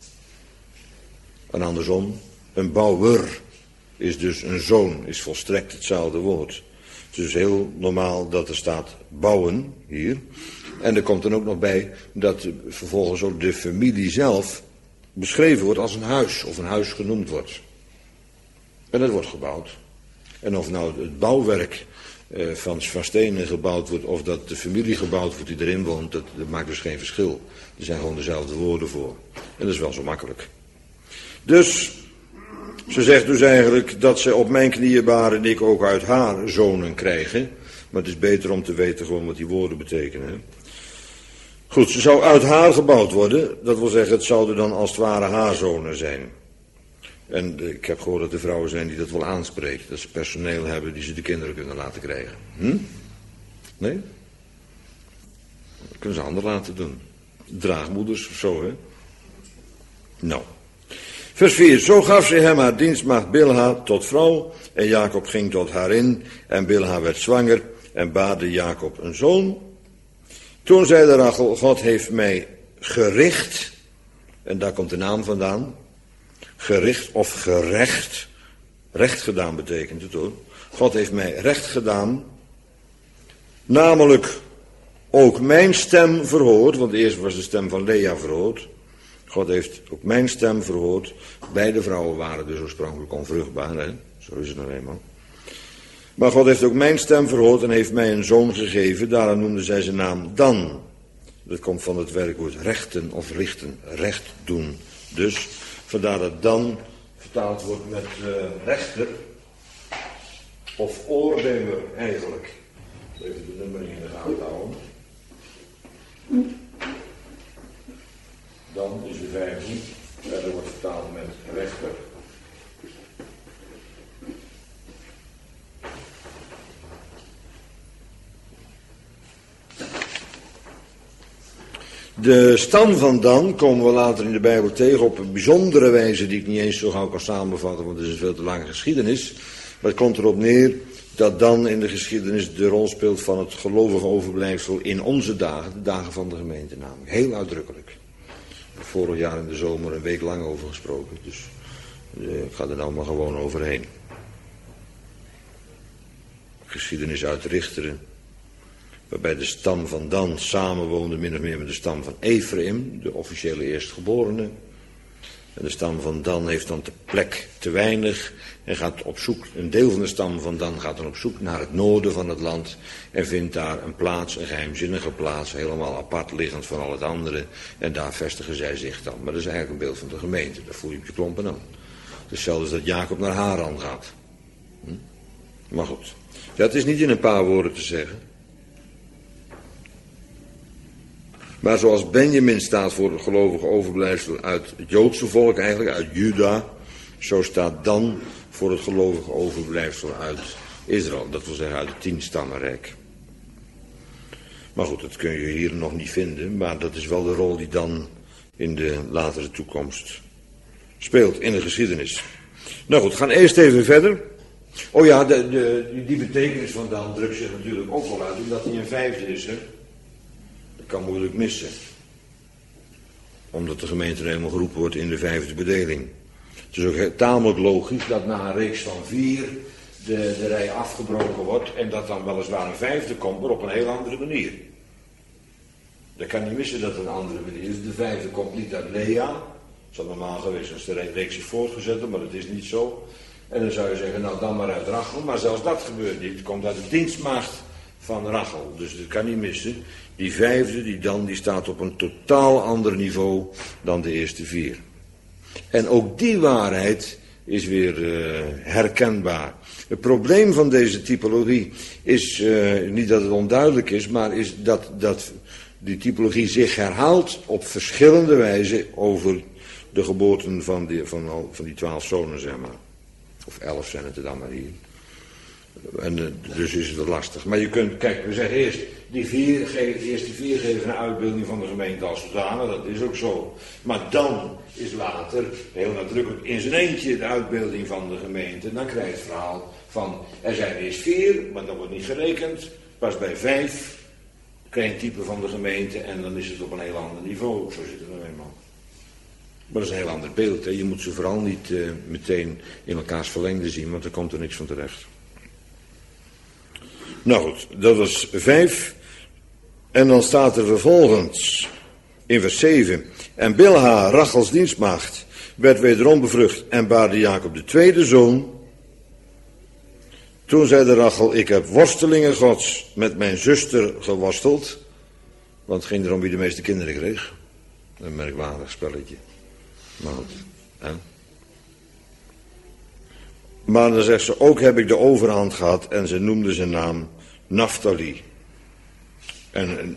En andersom, een bouwer is dus een zoon, is volstrekt hetzelfde woord. Het is dus heel normaal dat er staat bouwen hier. En er komt dan ook nog bij dat vervolgens ook de familie zelf beschreven wordt als een huis, of een huis genoemd wordt. En dat wordt gebouwd. En of nou het bouwwerk van stenen gebouwd wordt, of dat de familie gebouwd wordt die erin woont, dat maakt dus geen verschil. Er zijn gewoon dezelfde woorden voor. En dat is wel zo makkelijk. Dus, ze zegt dus eigenlijk dat ze op mijn knieën baren en ik ook uit haar zonen krijgen. Maar het is beter om te weten gewoon wat die woorden betekenen. Hè? Goed, ze zou uit haar gebouwd worden. Dat wil zeggen, het zouden dan als het ware haar zonen zijn. En ik heb gehoord dat er vrouwen zijn die dat wel aanspreekt. Dat ze personeel hebben die ze de kinderen kunnen laten krijgen. Nee? Dat kunnen ze anderen laten doen. Draagmoeders of zo, hè? Nou. Vers 4. Zo gaf ze hem haar dienstmaagd Bilha tot vrouw. En Jacob ging tot haar in. En Bilha werd zwanger. En baarde Jacob een zoon. Toen zei de Rachel, God heeft mij gericht. En daar komt de naam vandaan. Gericht of gerecht. Recht gedaan betekent het hoor. God heeft mij recht gedaan. Namelijk ook mijn stem verhoord. Want eerst was de stem van Lea verhoord. God heeft ook mijn stem verhoord. Beide vrouwen waren dus oorspronkelijk onvruchtbaar. Hè? Zo is het nou eenmaal. Maar God heeft ook mijn stem verhoord en heeft mij een zoon gegeven. Daarom noemde zij zijn naam Dan. Dat komt van het werkwoord rechten of richten. Recht doen. Dus vandaar dat Dan vertaald wordt met rechter. Of oordeler eigenlijk. Even de nummering in de gaten houden. Dan is de 15. Verder wordt vertaald met rechter. De stam van Dan komen we later in de Bijbel tegen op een bijzondere wijze die ik niet eens zo gauw kan samenvatten, want het is een veel te lange geschiedenis. Maar het komt erop neer dat Dan in de geschiedenis de rol speelt van het gelovige overblijfsel in onze dagen, de dagen van de gemeente namelijk. Heel uitdrukkelijk. Ik heb vorig jaar in de zomer een week lang over gesproken, dus ik ga er nou maar gewoon overheen. Geschiedenis uit Richteren. Waarbij de stam van Dan samenwoonde min of meer met de stam van Ephraim, de officiële eerstgeborene. En de stam van Dan heeft dan de plek te weinig en gaat op zoek, een deel van de stam van Dan gaat dan op zoek naar het noorden van het land en vindt daar een plaats, een geheimzinnige plaats, helemaal apart liggend van al het andere. En daar vestigen zij zich dan. Maar dat is eigenlijk een beeld van de gemeente, daar voel je op je klompen aan. Het is zelfs dat Jacob naar Haran gaat. Maar goed, ja, het is niet in een paar woorden te zeggen. Maar zoals Benjamin staat voor het gelovige overblijfsel uit het Joodse volk, eigenlijk uit Juda, zo staat Dan voor het gelovige overblijfsel uit Israël. Dat wil zeggen uit het 10-stammenrijk. Maar goed, dat kun je hier nog niet vinden, maar dat is wel de rol die Dan in de latere toekomst speelt in de geschiedenis. Nou goed, we gaan eerst even verder. Oh ja, die betekenis van Dan drukt zich natuurlijk ook wel uit, omdat hij een vijfde is, hè. Dat kan moeilijk missen. Omdat de gemeente helemaal geroepen wordt in de vijfde bedeling. Het is ook tamelijk logisch dat na een reeks van 4 de rij afgebroken wordt en dat dan weliswaar een vijfde komt, maar op een heel andere manier. Dat kan niet missen dat het een andere manier is. De vijfde komt niet uit Lea. Het zou normaal geweest als de reeks is voortgezet, maar dat is niet zo. En dan zou je zeggen, nou dan maar uit Rachel, maar zelfs dat gebeurt niet. Het komt uit de dienstmaagd van Rachel, dus dat kan niet missen. Die vijfde, die staat op een totaal ander niveau dan de eerste 4. En ook die waarheid is weer herkenbaar. Het probleem van deze typologie is niet dat het onduidelijk is, maar is dat die typologie zich herhaalt op verschillende wijze over de geboorten van die 12 zonen, zeg maar. Of 11 zijn het er dan maar hier. En dus is het wat lastig. Maar je kunt, kijk, we zeggen eerst, de eerste 4 geven een uitbeelding van de gemeente als zodanig, dat is ook zo. Maar dan is later, heel nadrukkelijk, in zijn eentje de uitbeelding van de gemeente. En dan krijg je het verhaal van, er zijn eerst 4, maar dat wordt niet gerekend. Pas bij 5 krijg je een type van de gemeente en dan is het op een heel ander niveau. Zo zit het nou eenmaal. Maar dat is een heel ander beeld. Hè. Je moet ze vooral niet meteen in elkaars verlengde zien, want er komt er niks van terecht. Nou goed, dat was 5. En dan staat er vervolgens in vers 7. En Bilha, Rachels dienstmaagd, werd wederom bevrucht en baarde Jacob de tweede zoon. Toen zei de Rachel, ik heb worstelingen gods met mijn zuster geworsteld. Want het ging erom wie de meeste kinderen kreeg. Een merkwaardig spelletje. Maar goed, hè? Maar dan zegt ze, ook heb ik de overhand gehad en ze noemde zijn naam Naphtali. En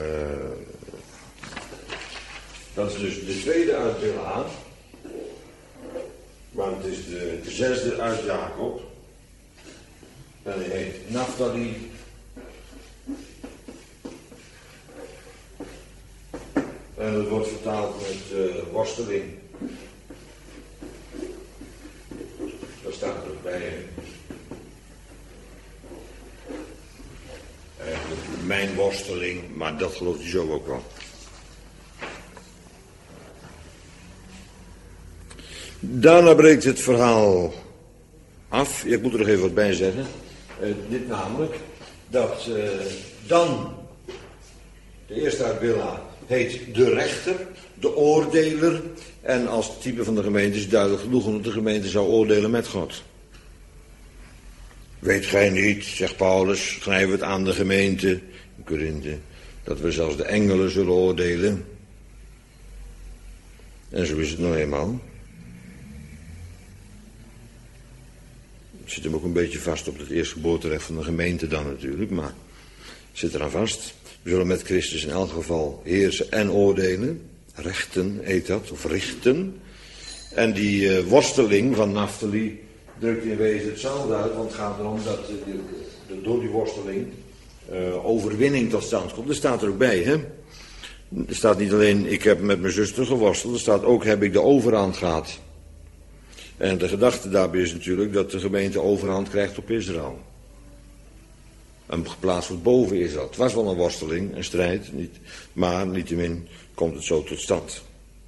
dat is dus de tweede uit Bilha. Maar het is de zesde uit Jacob. En hij heet Naphtali. En het wordt vertaald met worsteling. Dat staat er bij. Mijn worsteling, maar dat gelooft hij zo ook wel. Daarna breekt het verhaal af. Ik moet er nog even wat bij zeggen. Dit namelijk, dat dan, de eerste uit Bilha, heet de rechter, de oordeler. En als type van de gemeente is duidelijk genoeg, omdat de gemeente zou oordelen met God. Weet gij niet, zegt Paulus, schrijf het aan de gemeente in Korinthe, dat we zelfs de engelen zullen oordelen. En zo is het nou eenmaal. Het zit hem ook een beetje vast op het eerstgeboorterecht van de gemeente dan natuurlijk, maar het zit eraan vast. We zullen met Christus in elk geval heersen en oordelen. Rechten heet dat, of richten. En die worsteling van Naphtali drukt in wezen hetzelfde uit, want het gaat erom dat door die worsteling overwinning tot stand komt. Dat staat er ook bij, hè. Er staat niet alleen, ik heb met mijn zuster geworsteld, er staat ook, heb ik de overhand gehad. En de gedachte daarbij is natuurlijk dat de gemeente overhand krijgt op Israël. En geplaatst wordt boven Israël. Het was wel een worsteling, een strijd, maar niettemin komt het zo tot stand.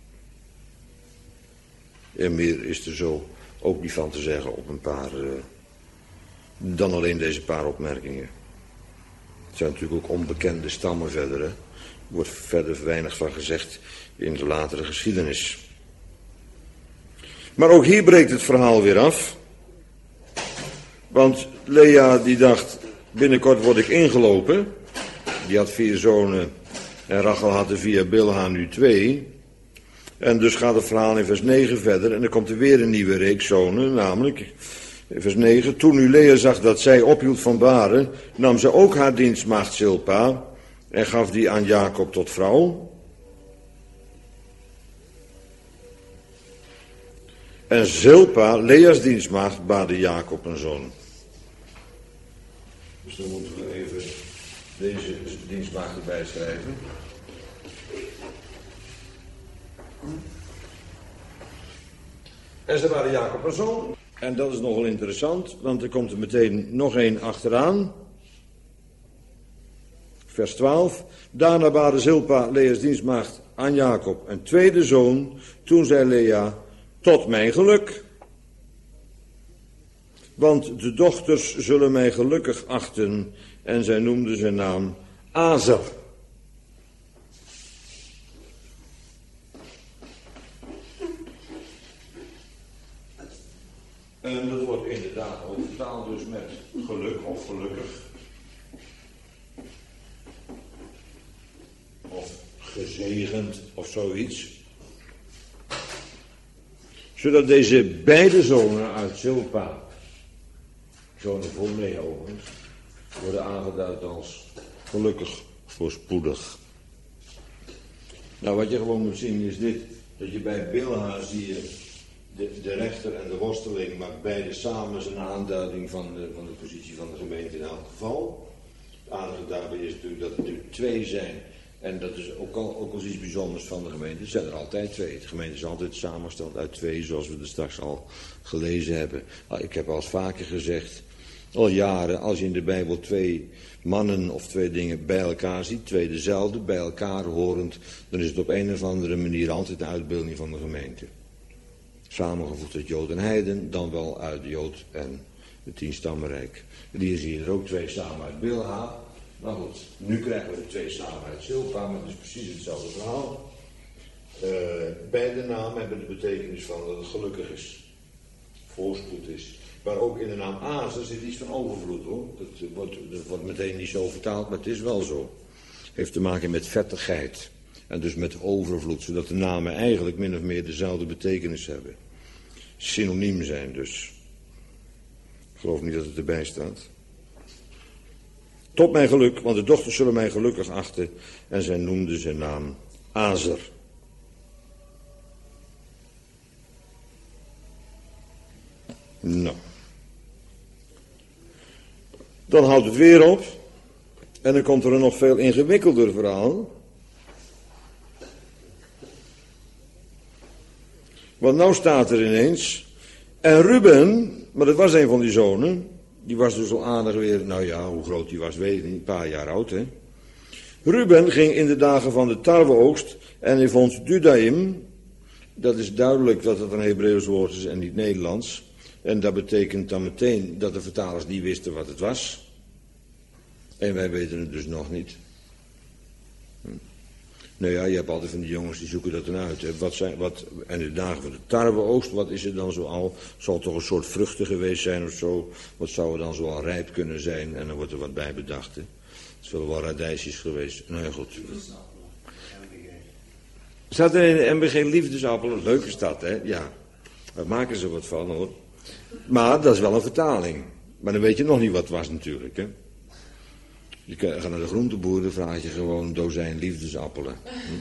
En meer is er zo ook niet van te zeggen op een paar, dan alleen deze paar opmerkingen. Het zijn natuurlijk ook onbekende stammen verder, hè. Er wordt verder weinig van gezegd in de latere geschiedenis. Maar ook hier breekt het verhaal weer af. Want Lea die dacht, binnenkort word ik ingelopen. Die had 4 zonen en Rachel had er via Bilha nu 2. En dus gaat het verhaal in vers 9 verder. En dan komt er weer een nieuwe reeks zonen, namelijk in vers 9. Toen nu Lea zag dat zij ophield van baren, nam ze ook haar dienstmaagd Zilpa en gaf die aan Jacob tot vrouw. En Zilpa, Lea's dienstmaagd, baarde Jacob een zoon. Dus dan moeten we even deze dienstmaagd erbij schrijven. En ze baarde Jacob een zoon. En dat is nogal interessant, want er komt er meteen nog één achteraan. Vers 12. Daarna baarde Zilpa, Lea's dienstmaagd, aan Jacob een tweede zoon. Toen zei Lea, tot mijn geluk. Want de dochters zullen mij gelukkig achten. En zij noemde zijn naam Azer. En dat wordt inderdaad ook vertaald dus met geluk of gelukkig. Of gezegend of zoiets. Zodat deze beide zonen uit Zilpa, zonen voor Lea overigens, worden aangeduid als gelukkig voorspoedig. Nou, wat je gewoon moet zien is dit, dat je bij Bilha zie je de rechter en de worsteling, maar beide samen is een aanduiding van de positie van de gemeente in elk geval. Het aardige daarbij is natuurlijk dat er natuurlijk 2 zijn. En dat is ook al iets bijzonders van de gemeente. Er zijn er altijd 2. De gemeente is altijd samengesteld uit 2, zoals we er straks al gelezen hebben. Ik heb al eens vaker gezegd, al jaren, als je in de Bijbel 2 mannen of 2 dingen bij elkaar ziet, 2 dezelfde, bij elkaar horend, dan is het op een of andere manier altijd een uitbeelding van de gemeente. Samengevoegd uit Jood en Heiden, dan wel uit Jood en het 10-stammenrijk. Hier zie je er ook 2 samen uit Bilha. Nou goed, nu krijgen we er 2 samen uit Zilpa, maar het is precies hetzelfde verhaal. Beide namen hebben de betekenis van dat het gelukkig is, voorspoed is. Maar ook in de naam Azer zit iets van overvloed, hoor. Dat wordt meteen niet zo vertaald, maar het is wel zo. Het heeft te maken met vettigheid en dus met overvloed, zodat de namen eigenlijk min of meer dezelfde betekenis hebben. Synoniem zijn dus. Ik geloof niet dat het erbij staat. Tot mijn geluk, want de dochters zullen mij gelukkig achten. En zij noemde zijn naam Azer. Nou. Dan houdt het weer op. En dan komt er een nog veel ingewikkelder verhaal. Want nou staat er ineens. En Ruben, maar dat was een van die zonen. Die was dus al aardig weer, nou ja, hoe groot die was, weet ik niet, een paar jaar oud, hè. Ruben ging in de dagen van de tarweoogst en hij vond Dudaim. Dat is duidelijk dat het een Hebreeuws woord is en niet Nederlands. En dat betekent dan meteen dat de vertalers niet wisten wat het was. En wij weten het dus nog niet. Nou ja, je hebt altijd van die jongens die zoeken dat dan uit. Hè. En de dagen van de tarweoogst, wat is er dan zo al? Zal toch een soort vruchten geweest zijn of zo? Wat zou er dan zo al rijp kunnen zijn? En dan wordt er wat bij bedacht. Hè. Het zullen wel radijsjes geweest. Nou ja, goed. Staat er in de MBG liefdesappelen? Leuke stad, hè? Ja. Daar maken ze wat van, hoor. Maar dat is wel een vertaling. Maar dan weet je nog niet wat het was natuurlijk, hè. Je gaat naar de groenteboer, dan vraag je gewoon een dozijn liefdesappelen.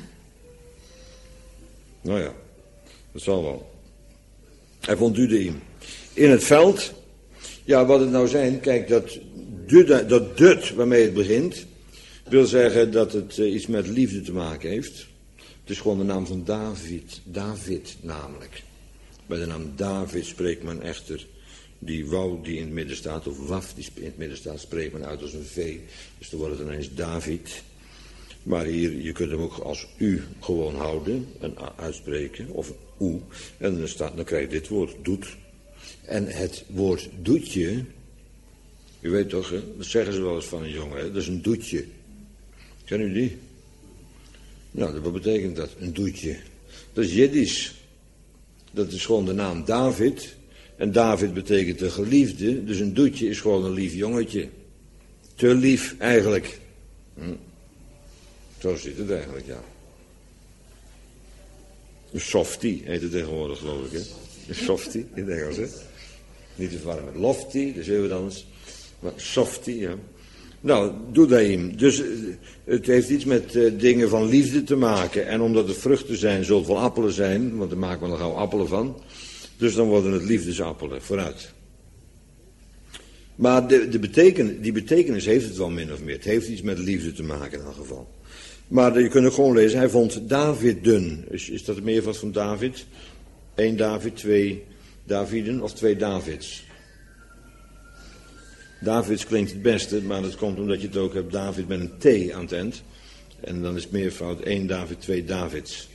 Nou ja, dat zal wel. Hij vond Dudeim. In het veld, ja, wat het nou zijn, kijk, dat dut waarmee het begint, wil zeggen dat het iets met liefde te maken heeft. Het is gewoon de naam van David namelijk. Bij de naam David spreekt men echter die wauw die in het midden staat, of waf die in het midden staat, spreekt men uit als een V. Dus dan wordt het ineens David. Maar hier, je kunt hem ook als u gewoon houden en uitspreken, of oe. En dan krijg je dit woord, doet. En het woord doetje, u weet toch, hè? Dat zeggen ze wel eens van een jongen, hè? Dat is een doetje. Ken u die? Nou, wat betekent dat? Een doetje. Dat is Jiddisch. Dat is gewoon de naam David. En David betekent de geliefde. Dus een doetje is gewoon een lief jongetje. Te lief eigenlijk. Zo zit het eigenlijk, ja. Een softie heet het tegenwoordig, geloof ik, hè. Een softie in het Engels, hè. Niet te verwarren met lofty, dat is heel wat anders. Maar softie, ja. Nou, Dudeim. Dus het heeft iets met dingen van liefde te maken. En omdat het vruchten zijn, zullen het wel appelen zijn. Want daar maken we nog gauw appelen van. Dus dan worden het liefdesappelen, vooruit. Maar die betekenis heeft het wel min of meer. Het heeft iets met liefde te maken in elk geval. Maar je kunt het gewoon lezen. Hij vond Daviden. Is dat het meervoud van David? 1 David, 2 Daviden of 2 Davids? Davids klinkt het beste, maar dat komt omdat je het ook hebt David met een T aan het eind. En dan is het meervoud 1 David, 2 Davids.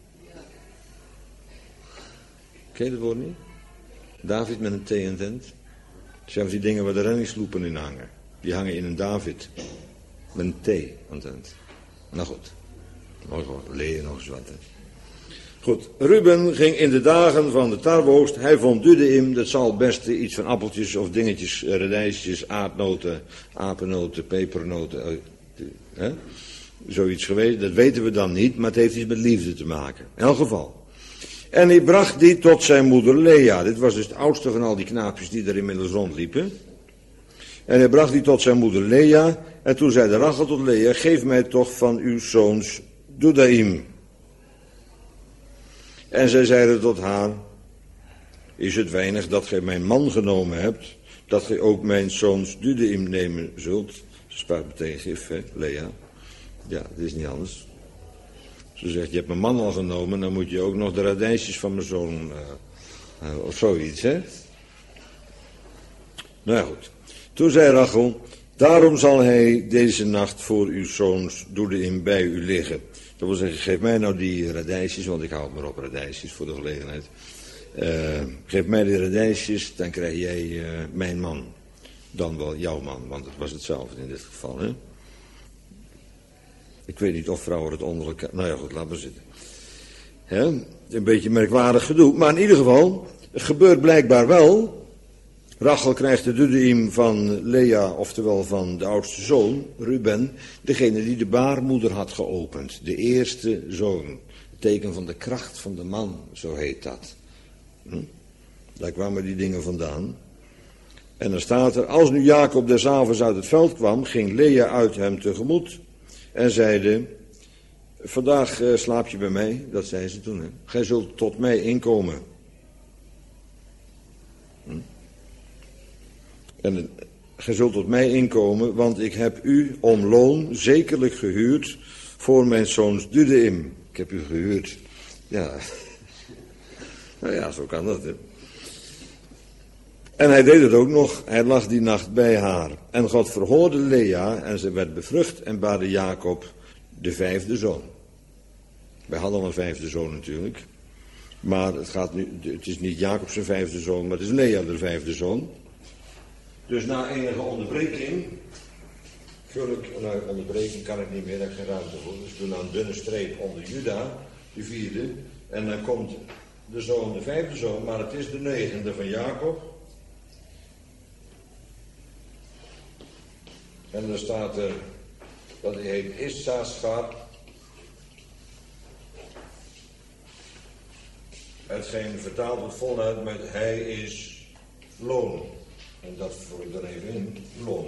Ken je dat woord niet? David met een T aan het eind. Dat zijn die dingen waar de renningsloepen in hangen. Die hangen in een David. Met een T aan het eind. Nou goed. Mooi gewoon. Leer nog eens wat. Hè. Goed. Ruben ging in de dagen van de tarweoogst. Hij vond Dudeim. Dat zal het beste iets van appeltjes of dingetjes, radijsjes, aardnoten, apennoten, pepernoten. Hè? Zoiets geweest. Dat weten we dan niet. Maar het heeft iets met liefde te maken. In elk geval. En hij bracht die tot zijn moeder Lea. Dit was dus het oudste van al die knaapjes die er inmiddels rondliepen. En hij bracht die tot zijn moeder Lea. En toen zei de Rachel tot Lea, geef mij toch van uw zoons Dudeim. En zij zeiden tot haar, is het weinig dat gij mijn man genomen hebt, dat gij ook mijn zoons Dudeim nemen zult? Ze sprak meteen gif, hè, Lea. Ja, het is niet anders. Ze zegt, je hebt mijn man al genomen, dan moet je ook nog de radijsjes van mijn zoon, of zoiets, hè. Nou ja, goed. Toen zei Rachel, daarom zal hij deze nacht voor uw zoons Dudeim bij u liggen. Dat wil zeggen, geef mij nou die radijsjes, want ik houd maar op radijsjes voor de gelegenheid. Geef mij die radijsjes, dan krijg jij mijn man. Dan wel jouw man, want het was hetzelfde in dit geval, hè. Ik weet niet of vrouwen het onder elkaar... Nou ja, goed, laat maar zitten. Hè? Een beetje merkwaardig gedoe. Maar in ieder geval, het gebeurt blijkbaar wel. Rachel krijgt de Dudeim van Lea, oftewel van de oudste zoon, Ruben. Degene die de baarmoeder had geopend. De eerste zoon. Het teken van de kracht van de man, zo heet dat. Daar kwamen die dingen vandaan. En dan staat er, als nu Jacob des avonds uit het veld kwam, ging Lea uit hem tegemoet. En zeide, vandaag slaap je bij mij, dat zei ze toen. Hè? Gij zult tot mij inkomen. En gij zult tot mij inkomen, want ik heb u om loon zekerlijk gehuurd voor mijn zoons Dudeim. Ik heb u gehuurd. Ja, nou ja, zo kan dat. Hè? En hij deed het ook nog, hij lag die nacht bij haar. En God verhoorde Lea en ze werd bevrucht en baarde Jacob de 5e zoon. Wij hadden al een 5e zoon natuurlijk. Maar het is niet Jacob zijn 5e zoon, maar het is Lea de 5e zoon. Dus na enige onderbreking vul ik, onderbreken kan ik niet meer, daar heb ik geen ruimte voor. Dus ik doe nou een dunne streep onder Juda, de vierde. En dan komt de zoon, de vijfde zoon, maar het is de negende van Jacob. En dan staat er dat hij heet Issachar. Hetgeen vertaald wordt voluit met hij is loon. En dat vul ik er even in, loon.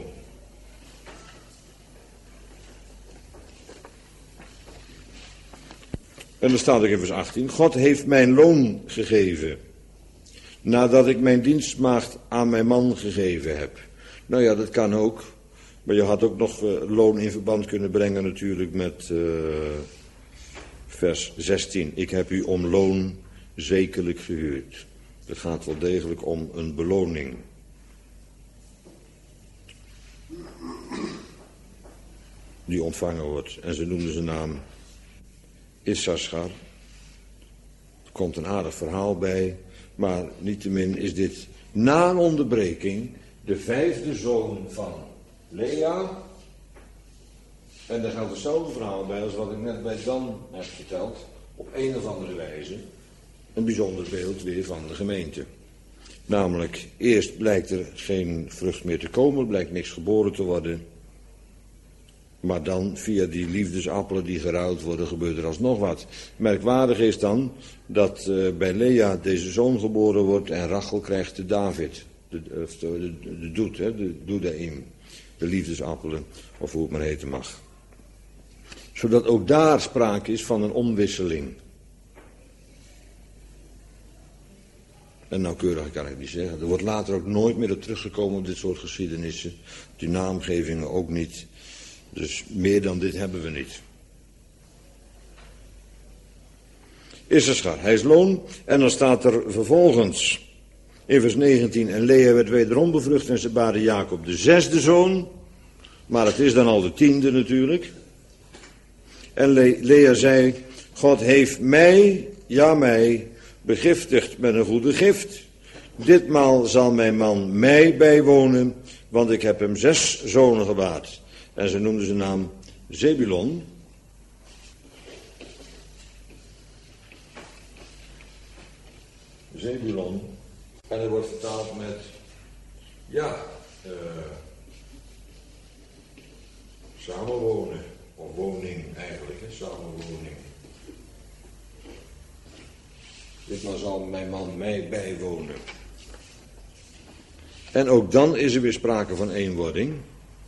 En dan staat er in vers 18. God heeft mijn loon gegeven. Nadat ik mijn dienstmaagd aan mijn man gegeven heb. Nou ja, dat kan ook. Maar je had ook nog loon in verband kunnen brengen natuurlijk met vers 16. Ik heb u om loon zekerlijk gehuurd. Het gaat wel degelijk om een beloning. Die ontvangen wordt. En ze noemden zijn naam Issachar. Er komt een aardig verhaal bij. Maar niettemin is dit na een onderbreking de vijfde zoon van Lea. En daar geldt hetzelfde verhaal bij als wat ik net bij Dan heb verteld. Op een of andere wijze. Een bijzonder beeld weer van de gemeente. Namelijk, eerst blijkt er geen vrucht meer te komen, er blijkt niks geboren te worden. Maar dan, via die liefdesappelen die geruild worden, gebeurt er alsnog wat. Merkwaardig is dan dat bij Lea deze zoon geboren wordt en Rachel krijgt de David. De Doed, de Doedaim. De liefdesappelen, of hoe het maar heten mag. Zodat ook daar sprake is van een omwisseling. En nauwkeurig kan ik niet zeggen. Er wordt later ook nooit meer op teruggekomen op dit soort geschiedenissen. Die naamgevingen ook niet. Dus meer dan dit hebben we niet. Issachar, hij is loon. En dan staat er vervolgens in vers 19. En Lea werd wederom bevrucht en ze baarde Jacob de zesde zoon. Maar het is dan al de tiende natuurlijk. En Lea zei, God heeft mij, ja mij, begiftigd met een goede gift. Ditmaal zal mijn man mij bijwonen, want ik heb hem 6 zonen gebaard. En ze noemden zijn naam Zebulon. Zebulon. En hij wordt vertaald met, samenwonen. Of woning eigenlijk, samenwoning. Ditmaal zal mijn man mij bijwonen. En ook dan is er weer sprake van eenwording.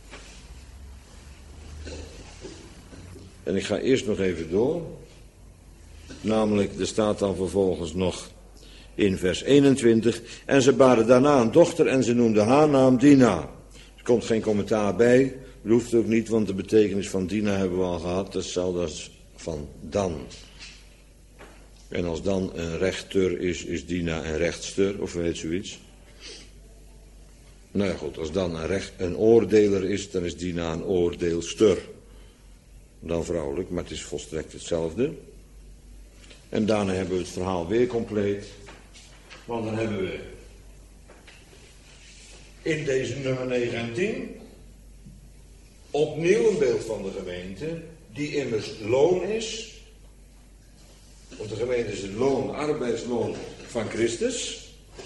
En ik ga eerst nog even door. Namelijk, er staat dan vervolgens nog in vers 21. En ze baarden daarna een dochter en ze noemde haar naam Dina. Er komt geen commentaar bij. Dat hoeft ook niet, want de betekenis van Dina hebben we al gehad. Dat is hetzelfde als van Dan. En als Dan een rechter is Dina een rechtster, of weet zoiets. Nou ja goed, als Dan een oordeler is, dan is Dina een oordeelster. Dan vrouwelijk, maar het is volstrekt hetzelfde. En daarna hebben we het verhaal weer compleet. Want dan hebben we in deze nummer 9 en 10 opnieuw een beeld van de gemeente, die immers loon is. Want de gemeente is het loon, arbeidsloon van Christus.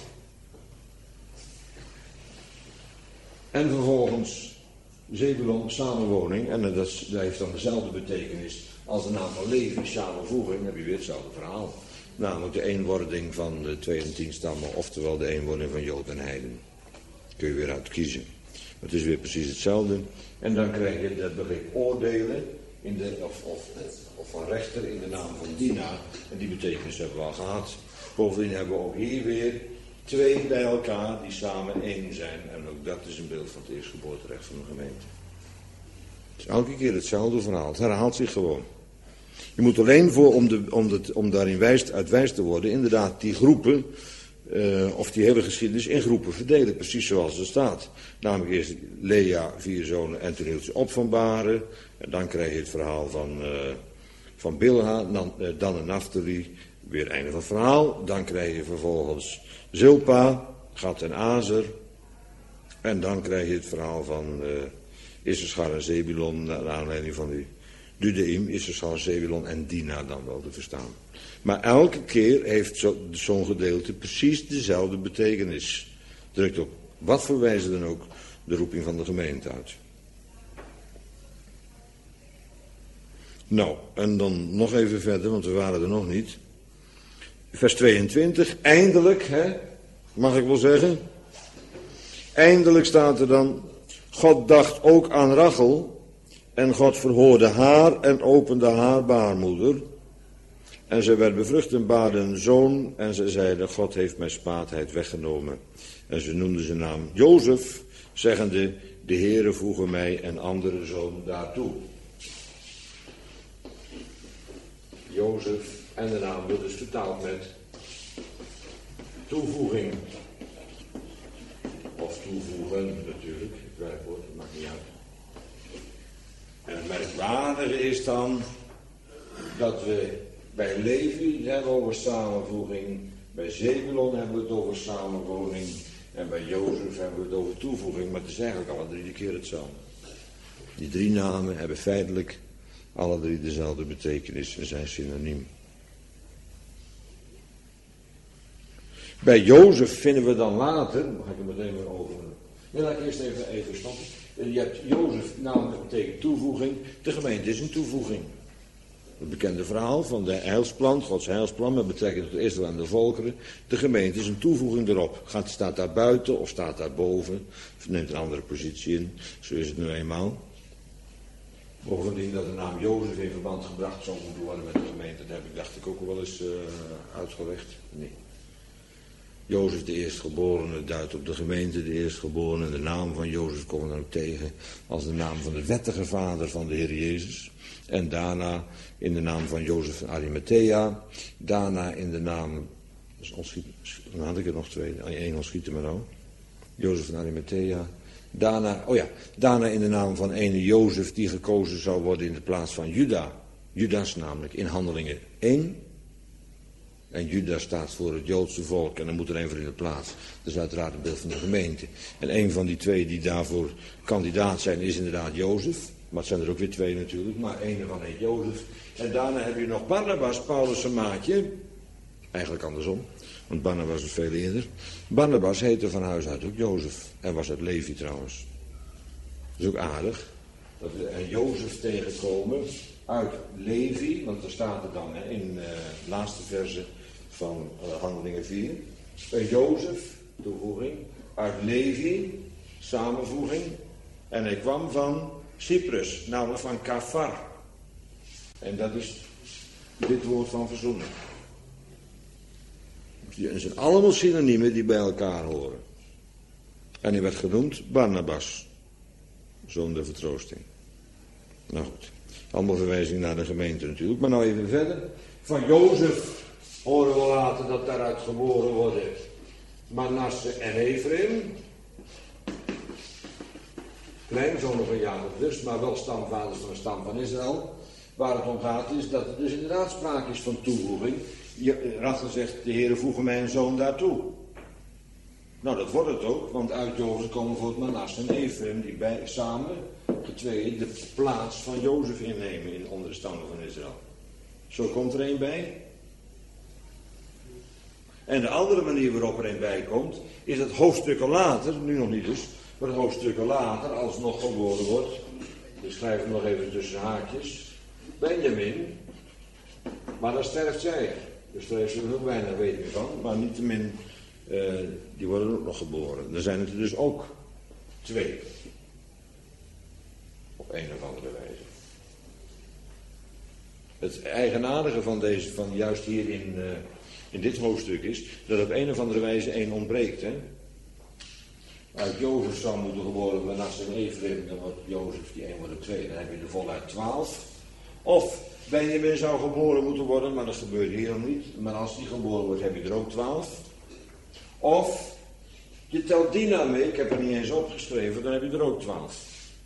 En vervolgens Zebulon, samenwoning. En dat heeft dan dezelfde betekenis als de naam van Levi, samenvoeging. Dan heb je weer hetzelfde verhaal. Namelijk de eenwording van de 2 en 10 stammen, oftewel de eenwording van Jood en Heiden. Kun je weer uit kiezen. Het is weer precies hetzelfde. En dan krijg je dat begrip oordelen, of van rechter in de naam van Dina. En die betekenis hebben we al gehad. Bovendien hebben we ook hier weer 2 bij elkaar die samen één zijn. En ook dat is een beeld van het eerstgeboorterecht van de gemeente. Het is elke keer hetzelfde verhaal. Het herhaalt zich gewoon. Je moet alleen voor, om daarin uit wijs te worden, inderdaad die groepen, of die hele geschiedenis in groepen verdelen, precies zoals er staat. Namelijk eerst Lea, 4 zonen, en toen hield ze op van baren. En dan krijg je het verhaal van Bilha, dan een Naphtali, weer einde van het verhaal. Dan krijg je vervolgens Zilpa, Gad en Azer. En dan krijg je het verhaal van Issachar en Zebulon, naar aanleiding van die Dudeim, Issachar, Zebulon en Dina dan wel te verstaan. Maar elke keer heeft zo'n gedeelte precies dezelfde betekenis. Drukt op wat voor wijze dan ook de roeping van de gemeente uit. Nou, en dan nog even verder, want we waren er nog niet. Vers 22, eindelijk, mag ik wel zeggen. Eindelijk staat er dan, God dacht ook aan Rachel en God verhoorde haar en opende haar baarmoeder. En zij werd bevrucht en baarde een zoon en zij zeiden, God heeft mijn spaatheid weggenomen. En ze noemden zijn naam Jozef, zeggende, de Heere voege mij een andere zoon daartoe. Jozef en de naam wordt dus vertaald met toevoeging. Of toevoegen natuurlijk, het werkwoord, dat maakt niet uit. En het merkwaardige is dan dat we bij Levi hebben over samenvoeging, bij Zebulon hebben we het over samenwoning en bij Jozef hebben we het over toevoeging, maar het is eigenlijk alle 3 keer hetzelfde. Die 3 namen hebben feitelijk alle 3 dezelfde betekenis en zijn synoniem. Bij Jozef vinden we dan later, mag ik er meteen weer over. Nee, laat ik eerst even stoppen. Je hebt Jozef, namelijk betekent toevoeging. De gemeente is een toevoeging. Het bekende verhaal van de heilsplan, Gods heilsplan met betrekking tot Israël en de volkeren. De gemeente is een toevoeging erop. Staat daar buiten of staat daar boven? Of neemt een andere positie in. Zo is het nu eenmaal. Bovendien dat de naam Jozef in verband gebracht zou moeten worden met de gemeente. Dat dacht ik ook wel eens uitgelegd. Nee. Jozef de eerstgeborene duidt op de gemeente, de eerstgeborene. En de naam van Jozef komen we dan ook tegen als de naam van de wettige vader van de Heer Jezus. En daarna in de naam van Jozef van Arimathea. Daarna in de naam, dan had ik er nog 2, 1 ontschieten maar nou. Jozef van Arimathea. Daarna in de naam van ene Jozef die gekozen zou worden in de plaats van Juda. Judas namelijk in Handelingen 1. En Juda staat voor het Joodse volk en dan moet er een voor in de plaats. Dat is uiteraard een beeld van de gemeente. En een van die 2 die daarvoor kandidaat zijn is inderdaad Jozef. Maar het zijn er ook weer 2 natuurlijk, maar één ervan heet Jozef. En daarna heb je nog Barnabas, Paulus' zijn maatje. Eigenlijk andersom, want Barnabas was veel eerder. Barnabas heette van huis uit ook Jozef. En was uit Levi trouwens. Dat is ook aardig. Dat we een Jozef tegenkomen uit Levi, want er staat er dan in de laatste verse van Handelingen 4. Een Jozef, toevoeging, uit Levi, samenvoeging. En hij kwam van Cyprus, namelijk van Kafar. En dat is dit woord van verzoening. Het zijn allemaal synoniemen die bij elkaar horen. En hij werd genoemd Barnabas, zoon der vertroosting. Nou goed, allemaal verwijzing naar de gemeente natuurlijk. Maar nou even verder. Van Jozef horen we later dat daaruit geboren worden Manasse en Ephraim. Kleinzonen van Jacob dus, maar wel stamvaders van de stam van Israël. Waar het om gaat is dat er dus inderdaad sprake is van toevoeging. Rachel zegt, de Heere voege mij een zoon daartoe. Nou, dat wordt het ook, want uit Jozef komen voor het Manasse en Ephraim, die samen, getweeën, de plaats van Jozef innemen onder de stammen van Israël. Zo komt er een bij. En de andere manier waarop er een bij komt, is dat hoofdstukken later, nu nog niet dus, maar hoofdstukken later, als het nog geboren wordt, dus schrijf hem nog even tussen haakjes, Benjamin, maar dan sterft zij. Dus daar heeft ze er ook weinig weten van, maar niettemin, die worden ook nog geboren. Dan zijn het er dus ook 2. Op een of andere wijze. Het eigenaardige van juist hier in dit hoofdstuk is, dat op een of andere wijze 1 ontbreekt. Hè? Uit Jozef zou moeten geboren worden, naast een Ephraim, dan wordt Jozef die 1 wordt er 2, dan heb je er voluit 12. Of Benjamin zou geboren moeten worden, maar dat gebeurt hier nog niet. Maar als die geboren wordt, heb je er ook 12. Of je telt Dina mee, ik heb er niet eens opgeschreven, dan heb je er ook 12.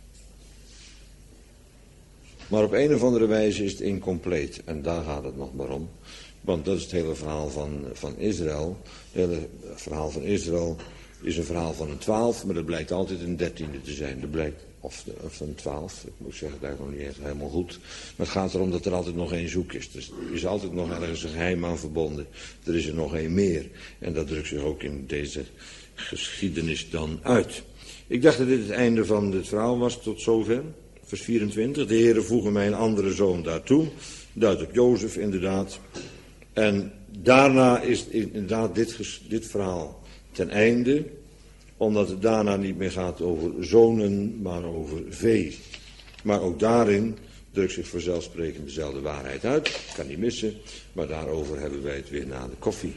Maar op een of andere wijze is het incompleet. En daar gaat het nog maar om. Want dat is het hele verhaal van Israël. Het hele verhaal van Israël is een verhaal van een 12, maar dat blijkt altijd een 13e te zijn. Dat blijkt of een 12, ik moet zeggen, dat is nog niet echt helemaal goed. Maar het gaat erom dat er altijd nog één zoek is. Dus er is altijd nog ergens een geheim aan verbonden. Er is er nog één meer. En dat drukt zich ook in deze geschiedenis dan uit. Ik dacht dat dit het einde van het verhaal was tot zover. Vers 24. De Heere voegen mij een andere zoon daartoe. Duidt op Jozef inderdaad. En daarna is inderdaad dit verhaal ten einde. Omdat het daarna niet meer gaat over zonen, maar over vee. Maar ook daarin drukt zich vanzelfsprekend dezelfde waarheid uit. Kan niet missen, maar daarover hebben wij het weer na de koffie.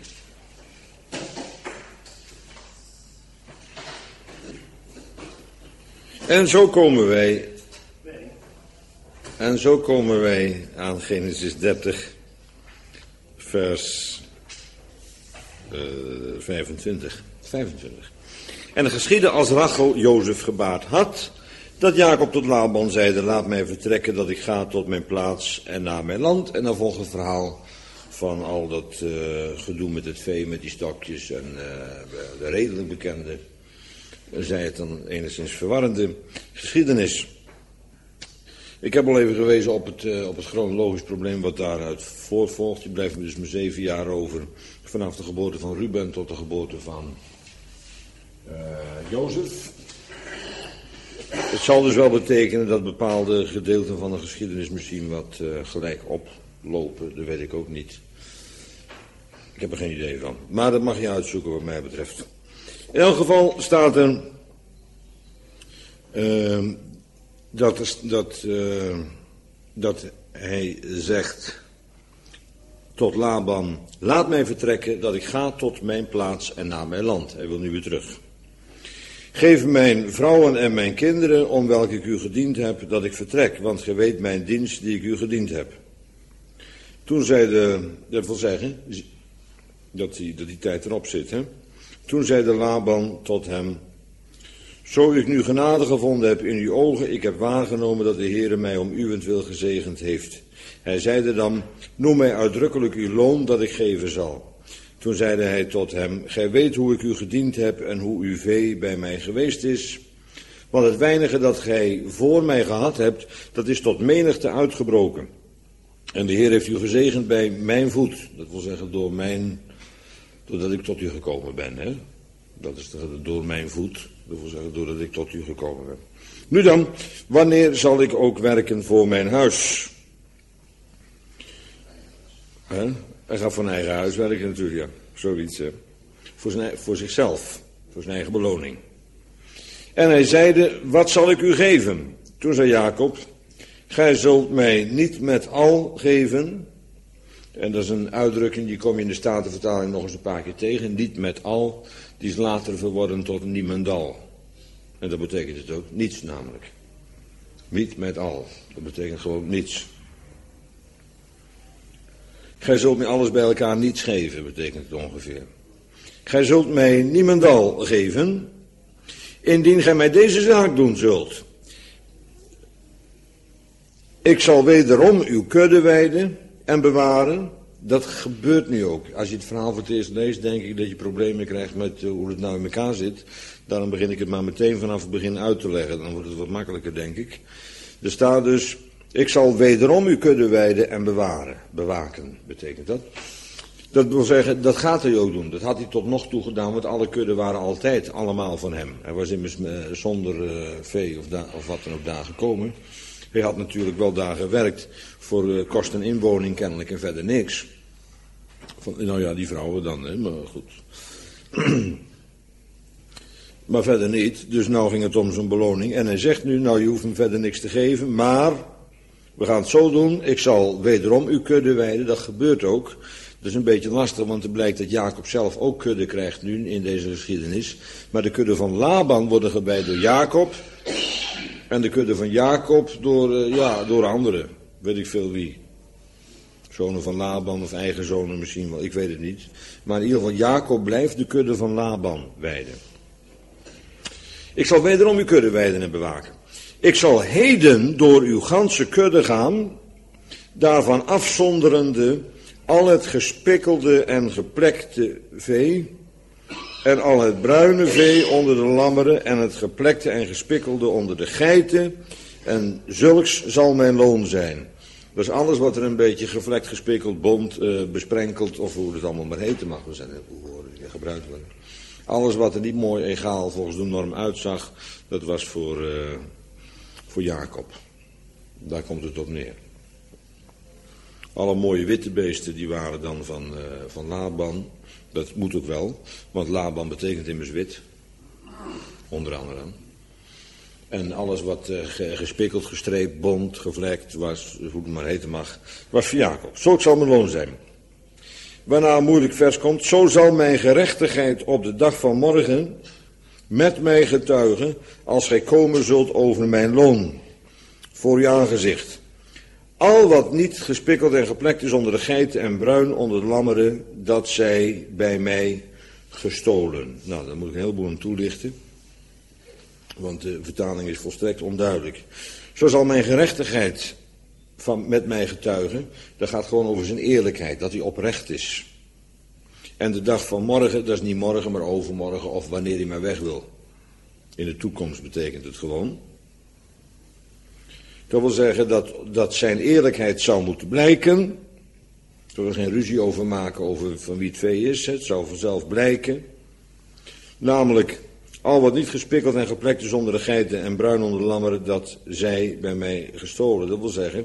En zo komen wij aan Genesis 30, vers 25. En het geschiedde als Rachel Jozef gebaard had, dat Jacob tot Laban zeide, laat mij vertrekken dat ik ga tot mijn plaats en naar mijn land. En dan volgt het verhaal van al dat gedoe met het vee, met die stokjes en de redelijk bekende, zij het dan enigszins verwarrende geschiedenis. Ik heb al even gewezen op het chronologisch probleem wat daaruit voortvolgt. Je blijft me dus maar 7 jaar over, vanaf de geboorte van Ruben tot de geboorte van Jozef. Het zal dus wel betekenen dat bepaalde gedeelten van de geschiedenis misschien wat gelijk oplopen. Dat weet ik ook niet. Ik heb er geen idee van. Maar dat mag je uitzoeken wat mij betreft. In elk geval staat er dat hij zegt tot Laban, laat mij vertrekken dat ik ga tot mijn plaats en naar mijn land. Hij wil nu weer terug. Geef mijn vrouwen en mijn kinderen, om welke ik u gediend heb, dat ik vertrek, want gij weet mijn dienst die ik u gediend heb. Toen zei dat wil zeggen, dat die tijd erop zit, hè. Toen zeide Laban tot hem, zo ik nu genade gevonden heb in uw ogen, ik heb waargenomen dat de Heere mij om uwentwil gezegend heeft. Hij zeide dan, noem mij uitdrukkelijk uw loon dat ik geven zal. Toen zeide hij tot hem, gij weet hoe ik u gediend heb en hoe uw vee bij mij geweest is. Want het weinige dat gij voor mij gehad hebt, dat is tot menigte uitgebroken. En de Heer heeft u gezegend bij mijn voet. Dat wil zeggen doordat ik tot u gekomen ben. Hè? Dat is door mijn voet. Dat wil zeggen doordat ik tot u gekomen ben. Nu dan, wanneer zal ik ook werken voor mijn huis? Hij gaat voor zijn eigen huis werken natuurlijk, ja. Zoiets, hè. Voor zichzelf. Voor zijn eigen beloning. En hij zeide, wat zal ik u geven? Toen zei Jacob, gij zult mij niet met al geven. En dat is een uitdrukking, die kom je in de Statenvertaling nog eens een paar keer tegen. Niet met al, die is later verworden tot niemendal. En dat betekent het ook, niets namelijk. Niet met al, dat betekent gewoon niets. Gij zult mij alles bij elkaar niets geven, betekent het ongeveer. Gij zult mij niemendal geven, indien gij mij deze zaak doen zult. Ik zal wederom uw kudde weiden en bewaren. Dat gebeurt nu ook. Als je het verhaal voor het eerst leest, denk ik dat je problemen krijgt met hoe het nou in elkaar zit. Daarom begin ik het maar meteen vanaf het begin uit te leggen. Dan wordt het wat makkelijker, denk ik. Er staat dus, ik zal wederom uw kudde weiden en bewaren. Bewaken, betekent dat. Dat wil zeggen, dat gaat hij ook doen. Dat had hij tot nog toe gedaan, want alle kudden waren altijd allemaal van hem. Hij was immers zonder vee of wat dan ook daar gekomen. Hij had natuurlijk wel daar gewerkt voor kost en inwoning kennelijk en verder niks. Nou ja, die vrouwen dan, hè, maar goed. Maar verder niet, dus nou ging het om zijn beloning. En hij zegt nu, nou je hoeft hem verder niks te geven, maar we gaan het zo doen. Ik zal wederom uw kudde weiden, dat gebeurt ook. Dat is een beetje lastig, want het blijkt dat Jacob zelf ook kudde krijgt nu in deze geschiedenis. Maar de kudde van Laban worden geweid door Jacob. En de kudde van Jacob door anderen. Weet ik veel wie. Zonen van Laban of eigen zonen misschien wel, ik weet het niet. Maar in ieder geval, Jacob blijft de kudde van Laban weiden. Ik zal wederom uw kudde weiden en bewaken. Ik zal heden door uw ganse kudde gaan, daarvan afzonderende al het gespikkelde en geplekte vee, en al het bruine vee onder de lammeren en het geplekte en gespikkelde onder de geiten. En zulks zal mijn loon zijn. Dus alles wat er een beetje gevlekt, gespikkeld, bont, besprenkeld, of hoe het allemaal maar heten mag. We zijn woorden die gebruikt worden. Alles wat er niet mooi egaal volgens de norm uitzag, dat was voor Jacob. Daar komt het op neer. Alle mooie witte beesten die waren dan van Laban. Dat moet ook wel, want Laban betekent immers wit. Onder andere. En alles wat gespikkeld, gestreept, bont, gevlekt was, hoe het maar heten mag, was voor Jacob. Zo zal mijn loon zijn. Waarna een moeilijk vers komt, zo zal mijn gerechtigheid op de dag van morgen met mij getuigen, als gij komen zult over mijn loon, voor uw aangezicht. Al wat niet gespikkeld en geplekt is onder de geiten en bruin onder de lammeren, dat zij bij mij gestolen. Nou, daar moet ik een heleboel aan toelichten, want de vertaling is volstrekt onduidelijk. Zo zal mijn gerechtigheid met mij getuigen, dat gaat gewoon over zijn eerlijkheid, dat hij oprecht is. En de dag van morgen, dat is niet morgen, maar overmorgen of wanneer hij maar weg wil. In de toekomst betekent het gewoon. Dat wil zeggen dat zijn eerlijkheid zou moeten blijken. Ik wil er geen ruzie over maken over van wie het vee is. Het zou vanzelf blijken. Namelijk, al wat niet gespikkeld en geplekt is onder de geiten en bruin onder de lammeren, dat zij bij mij gestolen. Dat wil zeggen,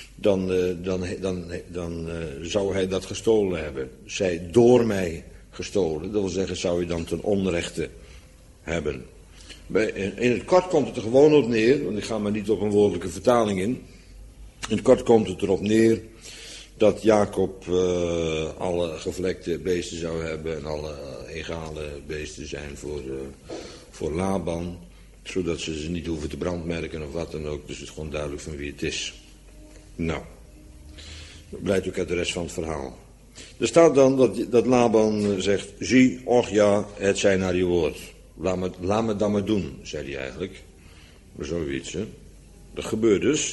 dan zou hij dat gestolen hebben. Zij door mij gestolen. Dat wil zeggen, zou hij dan ten onrechte hebben. In het kort komt het er gewoon op neer, want ik ga maar niet op een woordelijke vertaling in. In het kort komt het erop neer dat Jacob alle gevlekte beesten zou hebben en alle egale beesten zijn voor Laban, zodat ze niet hoeven te brandmerken of wat dan ook. Dus het is gewoon duidelijk van wie het is. Nou, dat blijkt ook uit de rest van het verhaal. Er staat dan dat Laban zegt, zie, och ja, het zij naar je woord. Laat me dat maar doen, zei hij eigenlijk. Maar zoiets, hè. Dat gebeurt dus.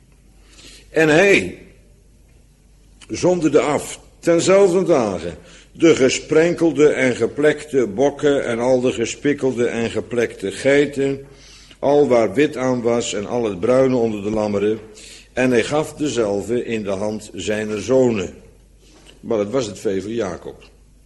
En hij zonderde af, tenzelfde dagen, de gesprenkelde en geplekte bokken en al de gespikkelde en geplekte geiten, al waar wit aan was en al het bruine onder de lammeren. En hij gaf dezelve in de hand zijner zonen. Maar dat was het vee van Jacob.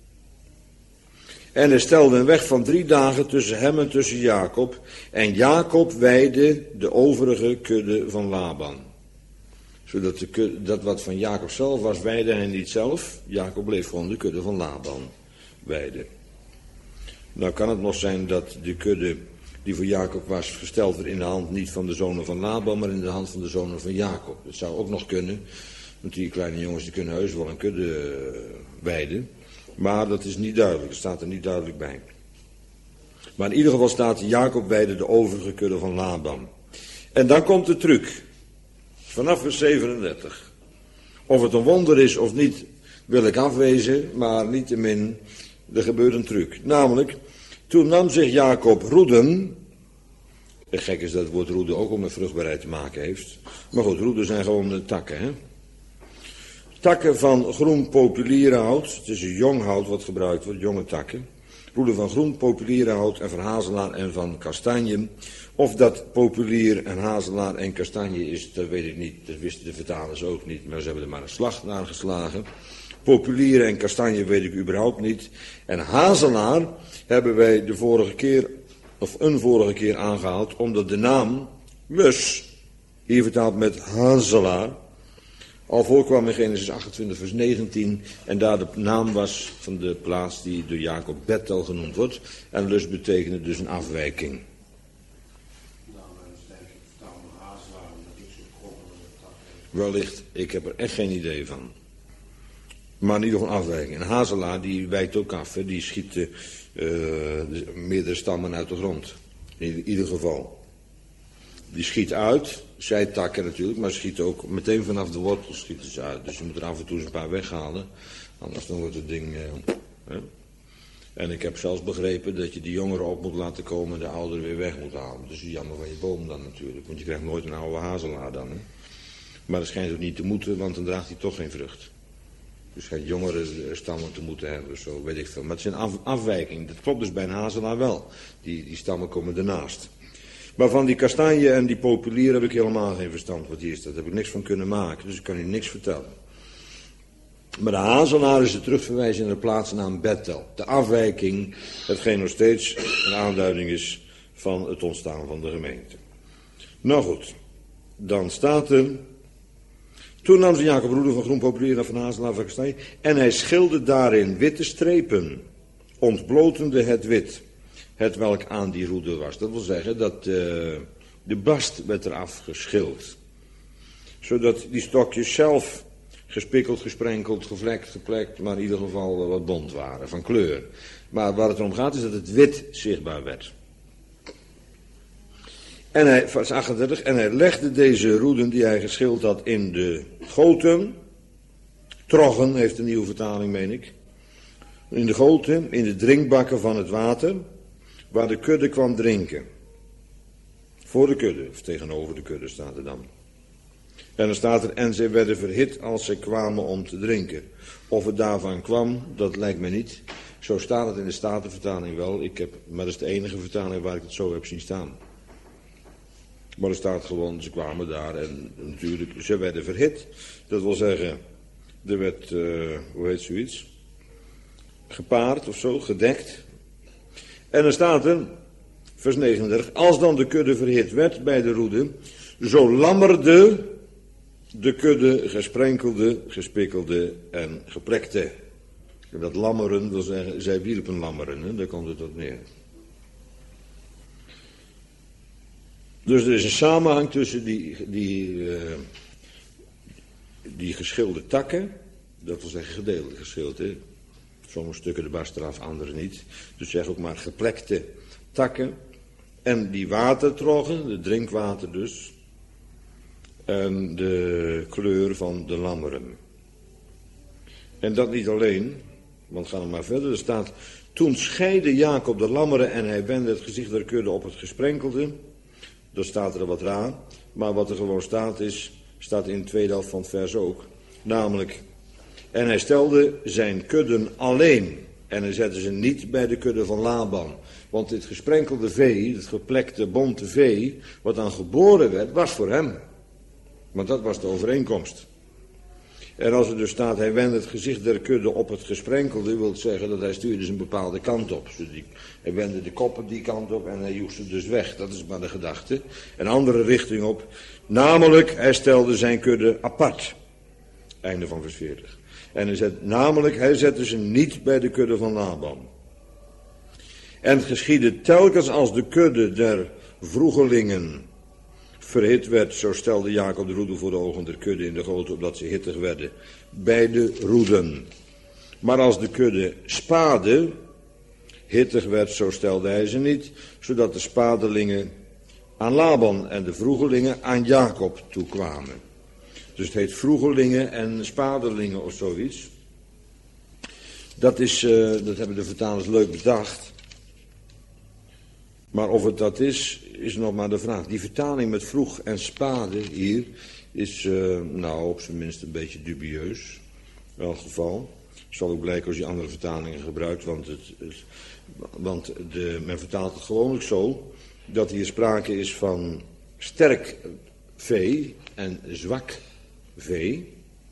En hij stelde een weg van 3 dagen tussen hem en tussen Jacob. En Jacob weidde de overige kudde van Laban. Zodat dat wat van Jacob zelf was, weidde hij niet zelf. Jacob bleef gewoon de kudde van Laban weiden. Nou kan het nog zijn dat de kudde die voor Jacob was gesteld werd in de hand niet van de zonen van Laban, maar in de hand van de zonen van Jacob. Dat zou ook nog kunnen, want die kleine jongens die kunnen heus wel een kudde weiden. Maar dat is niet duidelijk, dat staat er niet duidelijk bij. Maar in ieder geval staat Jacob weidde de overige kudde van Laban. En dan komt de truc. Vanaf vers 37. Of het een wonder is of niet, wil ik afwezen, maar niettemin, er gebeurt een truc. Namelijk, toen nam zich Jacob roeden. Gek is dat het woord roeden ook met vruchtbaarheid te maken heeft. Maar goed, roeden zijn gewoon de takken, hè. Takken van groen populierenhout. Het is een jong hout wat gebruikt wordt, jonge takken. Roeden van groen populierenhout en van hazelaar en van kastanje. Of dat populier en hazelaar en kastanje is, dat weet ik niet. Dat wisten de vertalers ook niet, maar ze hebben er maar een slag naar geslagen. Populier en kastanje weet ik überhaupt niet. En hazelaar hebben wij een vorige keer aangehaald, omdat de naam mus, hier vertaald met hazelaar, al voorkwam in Genesis 28 vers 19 en daar de naam was van de plaats die door Jacob Bethel genoemd wordt. En lus betekende dus een afwijking. Wellicht, ik heb er echt geen idee van. Maar in ieder geval een afwijking. Een hazelaar die wijkt ook af, hè. Die schiet meerdere stammen uit de grond. In ieder geval. Die schiet uit, zijtakken natuurlijk, maar schiet ook meteen vanaf de wortel schieten ze uit. Dus je moet er af en toe eens een paar weghalen, anders dan wordt het ding... hè. En ik heb zelfs begrepen dat je die jongeren op moet laten komen en de ouderen weer weg moet halen. Dus dat is jammer van je boom dan natuurlijk, want je krijgt nooit een oude hazelaar dan. Hè. Maar dat schijnt ook niet te moeten, want dan draagt hij toch geen vrucht. Dus geen jongere stammen te moeten hebben, zo weet ik veel. Maar het is een afwijking. Dat klopt dus bij een hazelaar wel. Die stammen komen ernaast. Maar van die kastanje en die populier heb ik helemaal geen verstand wat hier is. Daar heb ik niks van kunnen maken, dus ik kan u niks vertellen. Maar de hazelaar is de terugverwijzing naar de plaatsnaam Bethel. De afwijking, hetgeen nog steeds een aanduiding is van het ontstaan van de gemeente. Nou goed, dan staat er... Toen nam ze Jacob Roede van Groen Populier en van Hazelaar van Kastanje en hij schilderde daarin witte strepen, ontblotende het wit, het welk aan die roede was. Dat wil zeggen dat de bast werd eraf geschild, zodat die stokjes zelf gespikkeld, gesprenkeld, gevlekt, geplekt, maar in ieder geval wat bont waren, van kleur. Maar waar het om gaat is dat het wit zichtbaar werd. En hij, vers 38, en hij legde deze roeden die hij geschild had in de goten. Troggen heeft een nieuwe vertaling, meen ik. In de goten, in de drinkbakken van het water, waar de kudde kwam drinken. Voor de kudde, of tegenover de kudde staat er dan. En dan staat er, en zij werden verhit als zij kwamen om te drinken. Of het daarvan kwam, dat lijkt me niet. Zo staat het in de Statenvertaling wel. Maar dat is de enige vertaling waar ik het zo heb zien staan. Maar er staat gewoon, ze kwamen daar en natuurlijk, ze werden verhit. Dat wil zeggen, er werd, hoe heet zoiets? Gepaard of zo, gedekt. En dan staat er, vers 39, als dan de kudde verhit werd bij de roede, zo lammerde de kudde gesprenkelde, gespikkelde en geplekte. En dat lammeren wil zeggen, zij wierpen lammeren, hè? Daar komt het op neer. Dus er is een samenhang tussen die geschilde takken, dat wil zeggen gedeeltelijk geschild, hè? Sommige stukken de bast eraf, andere niet. Dus zeg ook maar geplekte takken. En die watertroggen, de drinkwater dus. En de kleur van de lammeren. En dat niet alleen, want gaan we maar verder. Er staat, toen scheidde Jacob de lammeren en hij wendde het gezicht der kudde op het gesprenkelde. Dan staat er wat raar. Maar wat er gewoon staat in de tweede helft van het vers ook. Namelijk, en hij stelde zijn kudden alleen. En hij zette ze niet bij de kudde van Laban. Want dit gesprenkelde vee, het geplekte bonte vee, wat dan geboren werd, was voor hem. Want dat was de overeenkomst. En als er dus staat, hij wendde het gezicht der kudde op het gesprenkelde, wil zeggen dat hij stuurde ze een bepaalde kant op. Hij wendde de koppen die kant op en hij joeg ze dus weg. Dat is maar de gedachte. Een andere richting op. Namelijk, hij stelde zijn kudde apart. Einde van vers 40. En hij zette ze niet bij de kudde van Laban. En het geschiedde telkens als de kudde der vroegelingen verhit werd, zo stelde Jacob de roede voor de ogen der kudde in de goot, opdat ze hittig werden bij de roeden. Maar als de kudde spade hittig werd, zo stelde hij ze niet, zodat de spadelingen aan Laban en de vroegelingen aan Jacob toekwamen. Dus het heet vroegelingen en spadelingen of zoiets. Dat hebben de vertalers leuk bedacht. Maar of het dat is nog maar de vraag. Die vertaling met vroeg en spade hier is op zijn minst een beetje dubieus. In elk geval. Zal ook blijken als je andere vertalingen gebruikt. Want men vertaalt het gewoonlijk zo dat hier sprake is van sterk vee en zwak vee.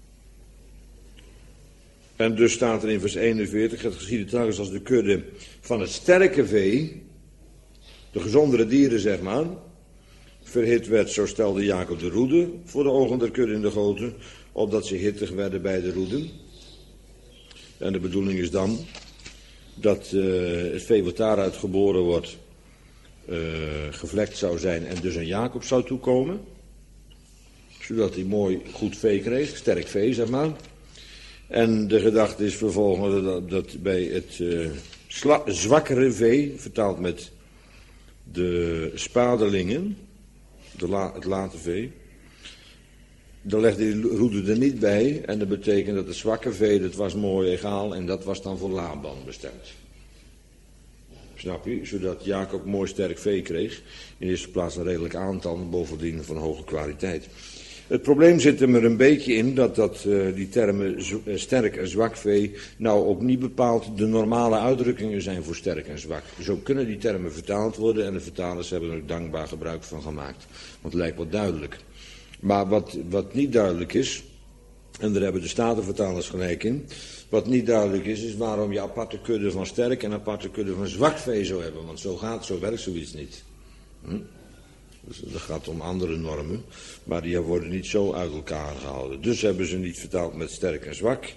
En dus staat er in vers 41, het geschiedde telkens als de kudde van het sterke vee, de gezondere dieren zeg maar, verhit werd, zo stelde Jacob de roede voor de ogen der kudde in de goten, opdat ze hittig werden bij de roeden. En de bedoeling is dan dat het vee wat daaruit geboren wordt gevlekt zou zijn en dus aan Jacob zou toekomen. Zodat hij mooi goed vee kreeg, sterk vee zeg maar. En de gedachte is vervolgens dat bij het zwakkere vee, vertaald met de spadelingen, het late vee, dan legde die roede er niet bij. En dat betekent dat het zwakke vee, dat was mooi egaal en dat was dan voor Laban bestemd. Snap je? Zodat Jacob mooi sterk vee kreeg. In de eerste plaats een redelijk aantal, bovendien van hoge kwaliteit. Het probleem zit er een beetje in dat die termen sterk en zwak vee nou ook niet bepaald de normale uitdrukkingen zijn voor sterk en zwak. Zo kunnen die termen vertaald worden en de vertalers hebben er ook dankbaar gebruik van gemaakt. Want het lijkt wel duidelijk. Maar wat niet duidelijk is, en daar hebben de Statenvertalers gelijk in, wat niet duidelijk is waarom je aparte kudde van sterk en aparte kudde van zwak vee zou hebben. Want zo werkt zoiets niet. Dus dat gaat om andere normen, maar die worden niet zo uit elkaar gehouden. Dus hebben ze niet vertaald met sterk en zwak,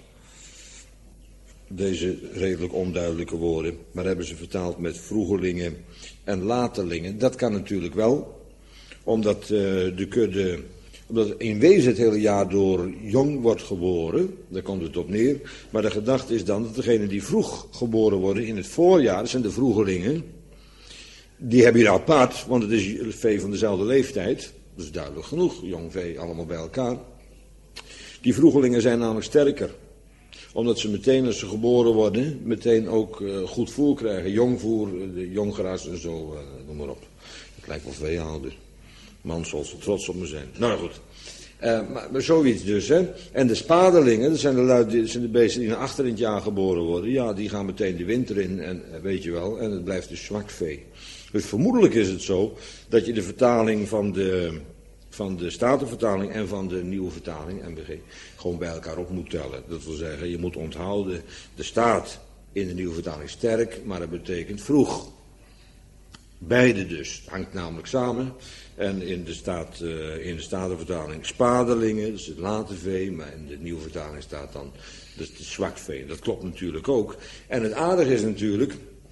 deze redelijk onduidelijke woorden, maar hebben ze vertaald met vroegelingen en laterlingen. Dat kan natuurlijk wel, omdat de kudde, omdat in wezen het hele jaar door jong wordt geboren, daar komt het op neer. Maar de gedachte is dan dat degenen die vroeg geboren worden in het voorjaar, dat zijn de vroegelingen, die hebben je apart, want het is vee van dezelfde leeftijd. Dat is duidelijk genoeg, jong vee allemaal bij elkaar. Die vroegelingen zijn namelijk sterker. Omdat ze meteen als ze geboren worden, meteen ook goed voer krijgen. Jongvoer, jonggras en zo, noem maar op. Het lijkt wel veehouder. Man zal er trots op me zijn. Nou goed. Maar zoiets dus, hè. En de spadelingen, dat zijn de beesten die achter in het jaar geboren worden. Ja, die gaan meteen de winter in, en weet je wel. En het blijft dus zwak vee. Dus vermoedelijk is het zo dat je de vertaling van de Statenvertaling en van de nieuwe vertaling, NBG, gewoon bij elkaar op moet tellen. Dat wil zeggen, je moet onthouden, er staat in de nieuwe vertaling sterk, maar dat betekent vroeg. Beide dus, het hangt namelijk samen. En in de Statenvertaling spadelingen, dat is het late vee, maar in de nieuwe vertaling staat dan dus het zwak vee. Dat klopt natuurlijk ook. En het aardige is natuurlijk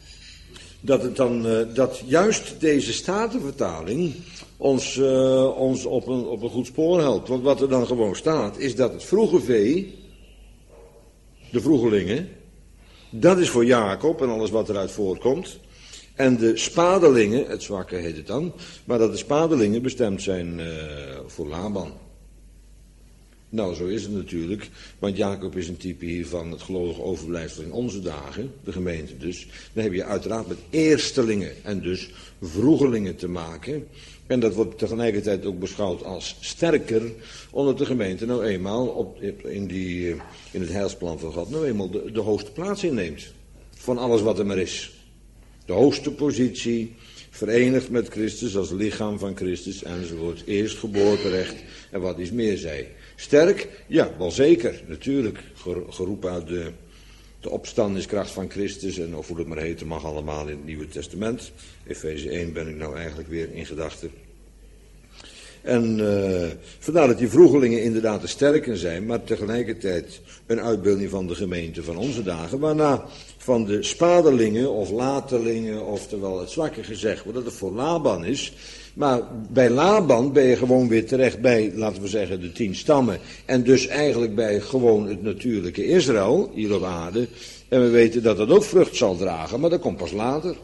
dat juist deze Statenvertaling ons op een goed spoor helpt. Want wat er dan gewoon staat, is dat het vroege vee, de vroegelingen, dat is voor Jacob en alles wat eruit voortkomt. En de spadelingen, het zwakke heet het dan, maar dat de spadelingen bestemd zijn voor Laban. Nou, zo is het natuurlijk, want Jacob is een type hier van het gelovige overblijfsel in onze dagen, de gemeente dus. Dan heb je uiteraard met eerstelingen en dus vroegelingen te maken. En dat wordt tegelijkertijd ook beschouwd als sterker, omdat de gemeente nou eenmaal in het heilsplan van God nou eenmaal de hoogste plaats inneemt. Van alles wat er maar is. De hoogste positie, verenigd met Christus als lichaam van Christus enzovoort. Eerstgeboorterecht en wat iets meer zij. Sterk? Ja, wel zeker, natuurlijk. Geroepen uit de opstandingskracht van Christus en of hoe het maar heten mag allemaal in het Nieuwe Testament. Efeze 1 ben ik nou eigenlijk weer in gedachten. En vandaar dat die vroegelingen inderdaad de sterken zijn, maar tegelijkertijd een uitbeelding van de gemeente van onze dagen, waarna van de spadelingen of laterlingen, oftewel het zwakke gezegd wordt, dat het voor Laban is. Maar bij Laban ben je gewoon weer terecht bij, laten we zeggen, de 10 stammen. En dus eigenlijk bij gewoon het natuurlijke Israël, hier op aarde. En we weten dat dat ook vrucht zal dragen, maar dat komt pas later.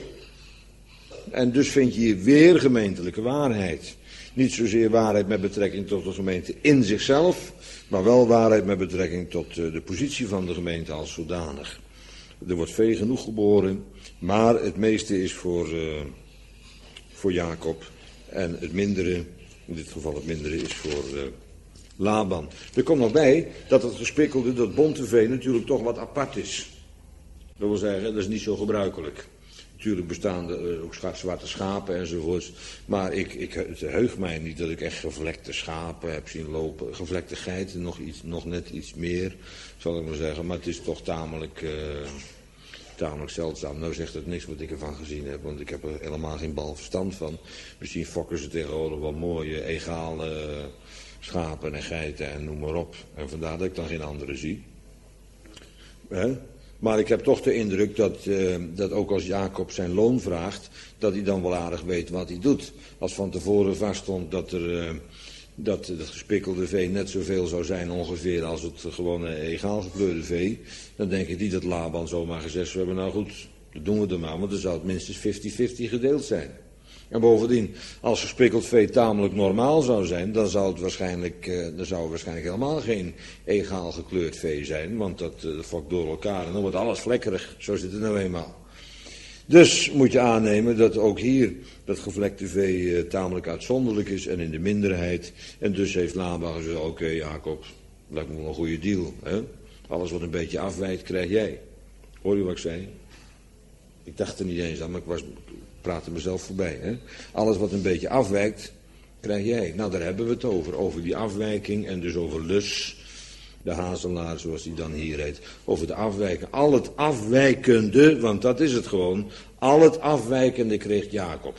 En dus vind je hier weer gemeentelijke waarheid. Niet zozeer waarheid met betrekking tot de gemeente in zichzelf, maar wel waarheid met betrekking tot de positie van de gemeente als zodanig. Er wordt vee genoeg geboren, maar het meeste is voor Jacob. En het mindere, in dit geval het mindere, is voor Laban. Er komt nog bij dat het gespikkelde, dat bonte vee natuurlijk toch wat apart is. Dat wil zeggen, dat is niet zo gebruikelijk. Natuurlijk bestaan er ook zwarte schapen enzovoorts. Maar het heugt mij niet dat ik echt gevlekte schapen heb zien lopen. Gevlekte geiten, nog net iets meer, zal ik maar zeggen. Maar het is toch tamelijk zeldzaam. Nou zegt het niks wat ik ervan gezien heb, want ik heb er helemaal geen bal verstand van. Misschien fokken ze tegenwoordig wel mooie, egale schapen en geiten en noem maar op. En vandaar dat ik dan geen andere zie. Maar ik heb toch de indruk dat ook als Jacob zijn loon vraagt, dat hij dan wel aardig weet wat hij doet. Als van tevoren vaststond dat het gespikkelde vee net zoveel zou zijn ongeveer als het gewone egaal gekleurde vee, dan denk ik niet dat Laban zomaar gezegd zou hebben, nou goed, dat doen we er maar, want dan zou het minstens 50-50 gedeeld zijn. En bovendien, als gespikkeld vee tamelijk normaal zou zijn, dan zou het waarschijnlijk helemaal geen egaal gekleurd vee zijn, want dat fokt door elkaar en dan wordt alles vlekkerig, zo zit het nou eenmaal. Dus moet je aannemen dat ook hier dat gevlekte vee tamelijk uitzonderlijk is en in de minderheid. En dus heeft Laban gezegd, oké, Jacob, lijkt me wel een goede deal. Hè? Alles wat een beetje afwijkt, krijg jij. Hoor je wat ik zei? Ik dacht er niet eens aan, maar ik praatte mezelf voorbij. Hè? Alles wat een beetje afwijkt, krijg jij. Nou, daar hebben we het over. Over die afwijking en dus over Lus, de hazelaar zoals die dan hier heet. Over de afwijking. Al het afwijkende, want dat is het gewoon. Al het afwijkende kreeg Jacob.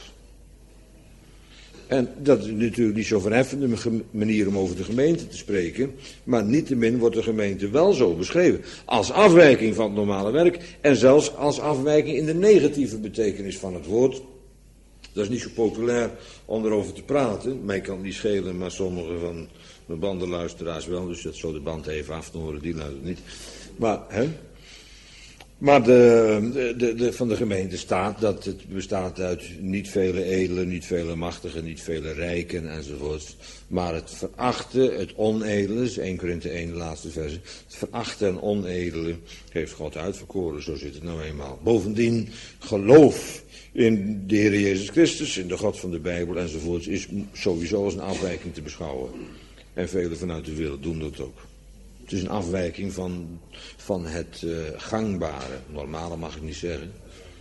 En dat is natuurlijk niet zo'n verheffende manier om over de gemeente te spreken. Maar niettemin wordt de gemeente wel zo beschreven. Als afwijking van het normale werk. En zelfs als afwijking in de negatieve betekenis van het woord. Dat is niet zo populair om erover te praten. Mij kan het niet schelen, maar sommige van mijn bandenluisteraars wel. Dus dat zo de band even af te horen, die luistert niet. Maar, hè? Maar van de gemeente staat dat het bestaat uit niet vele edelen, niet vele machtigen, niet vele rijken enzovoort. Maar het verachten, het onedele, is 1 Korinthe 1 de laatste verse. Het verachten en onedele heeft God uitverkoren, zo zit het nou eenmaal. Bovendien, geloof in de Heer Jezus Christus, in de God van de Bijbel enzovoort, is sowieso als een afwijking te beschouwen. En velen vanuit de wereld doen dat ook. Het is een afwijking van het gangbare. Normale mag ik niet zeggen.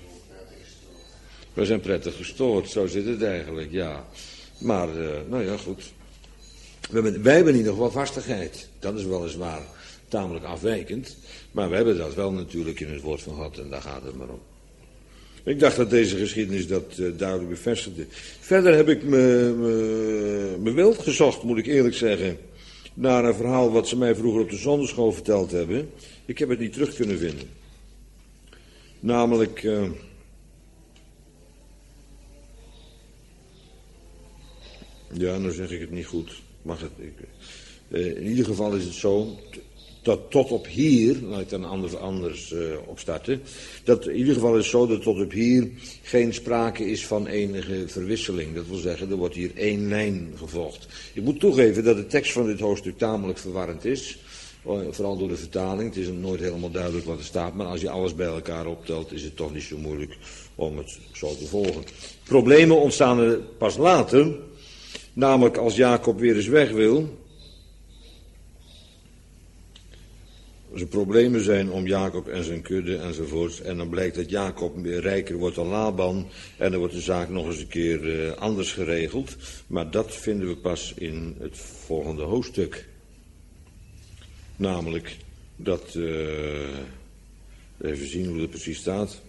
We zijn prettig gestoord, zo zit het eigenlijk, ja. Maar, nou ja, goed. Wij hebben in ieder geval vastigheid. Dat is weliswaar tamelijk afwijkend. Maar we hebben dat wel natuurlijk in het woord van God en daar gaat het maar om. Ik dacht dat deze geschiedenis dat duidelijk bevestigde. Verder heb ik me wild gezocht, moet ik eerlijk zeggen, naar een verhaal wat ze mij vroeger op de zondagschool verteld hebben. Ik heb het niet terug kunnen vinden. Namelijk, ja, nou zeg ik het niet goed. Mag het? In ieder geval is het zo, dat tot op hier, laat ik dan anders opstarten. Dat in ieder geval is het zo dat tot op hier geen sprake is van enige verwisseling. Dat wil zeggen, er wordt hier 1 lijn gevolgd. Ik moet toegeven dat de tekst van dit hoofdstuk tamelijk verwarrend is. Vooral door de vertaling. Het is nooit helemaal duidelijk wat er staat. Maar als je alles bij elkaar optelt, is het toch niet zo moeilijk om het zo te volgen. Problemen ontstaan er pas later. Namelijk als Jacob weer eens weg wil. Als er problemen zijn om Jacob en zijn kudde enzovoorts. En dan blijkt dat Jacob weer rijker wordt dan Laban. En dan wordt de zaak nog eens een keer anders geregeld. Maar dat vinden we pas in het volgende hoofdstuk. Namelijk dat, even zien hoe dat precies staat.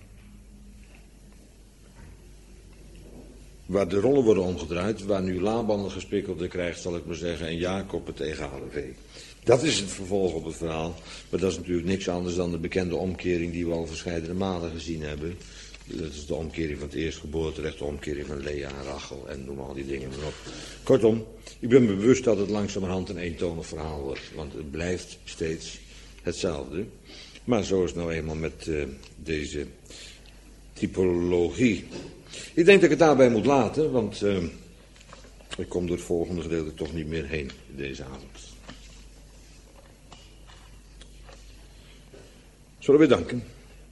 Waar de rollen worden omgedraaid, waar nu Laban een gespikkelde krijgt, zal ik maar zeggen, en Jacob het egale vee. Dat is het vervolg op het verhaal, maar dat is natuurlijk niks anders dan de bekende omkering die we al verscheidene malen gezien hebben. Dat is de omkering van het eerstgeboorterecht, de omkering van Lea en Rachel en noem al die dingen maar op. Kortom, ik ben me bewust dat het langzamerhand een eentonig verhaal wordt, want het blijft steeds hetzelfde. Maar zo is het nou eenmaal met deze typologie. Ik denk dat ik het daarbij moet laten, want ik kom door het volgende gedeelte toch niet meer heen deze avond. Zullen we danken?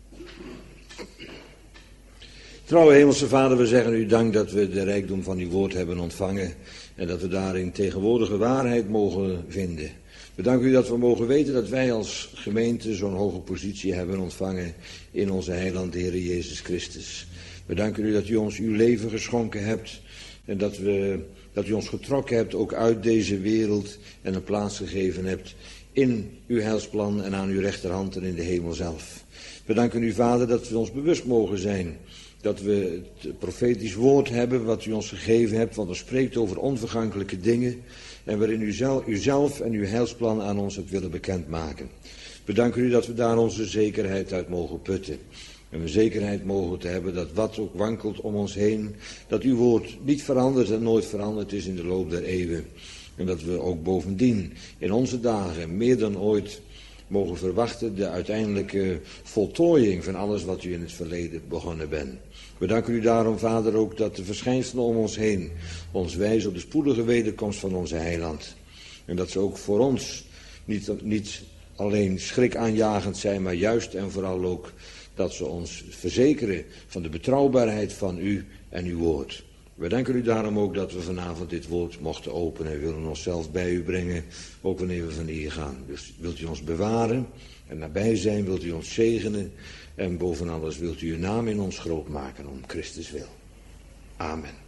Trouwe Hemelse Vader, we zeggen u dank dat we de rijkdom van uw woord hebben ontvangen en dat we daarin tegenwoordige waarheid mogen vinden. We danken u dat we mogen weten dat wij als gemeente zo'n hoge positie hebben ontvangen in onze heiland de Heer Jezus Christus. We danken u dat u ons uw leven geschonken hebt en dat u ons getrokken hebt ook uit deze wereld en een plaats gegeven hebt in uw heilsplan en aan uw rechterhand en in de hemel zelf. We danken u, Vader, dat we ons bewust mogen zijn dat we het profetisch woord hebben wat u ons gegeven hebt, want u spreekt over onvergankelijke dingen en waarin u zelf en uw heilsplan aan ons hebt willen bekendmaken. We danken u dat we daar onze zekerheid uit mogen putten. En we zekerheid mogen te hebben dat wat ook wankelt om ons heen, dat uw woord niet verandert en nooit veranderd is in de loop der eeuwen. En dat we ook bovendien in onze dagen meer dan ooit mogen verwachten de uiteindelijke voltooiing van alles wat u in het verleden begonnen bent. We danken u daarom, Vader, ook dat de verschijnselen om ons heen ons wijzen op de spoedige wederkomst van onze heiland. En dat ze ook voor ons niet alleen schrikaanjagend zijn, maar juist en vooral ook dat ze ons verzekeren van de betrouwbaarheid van u en uw woord. We danken u daarom ook dat we vanavond dit woord mochten openen. We willen onszelf bij u brengen, ook wanneer we van hier gaan. Dus wilt u ons bewaren en nabij zijn, wilt u ons zegenen. En boven alles wilt u uw naam in ons groot maken om Christus wil. Amen.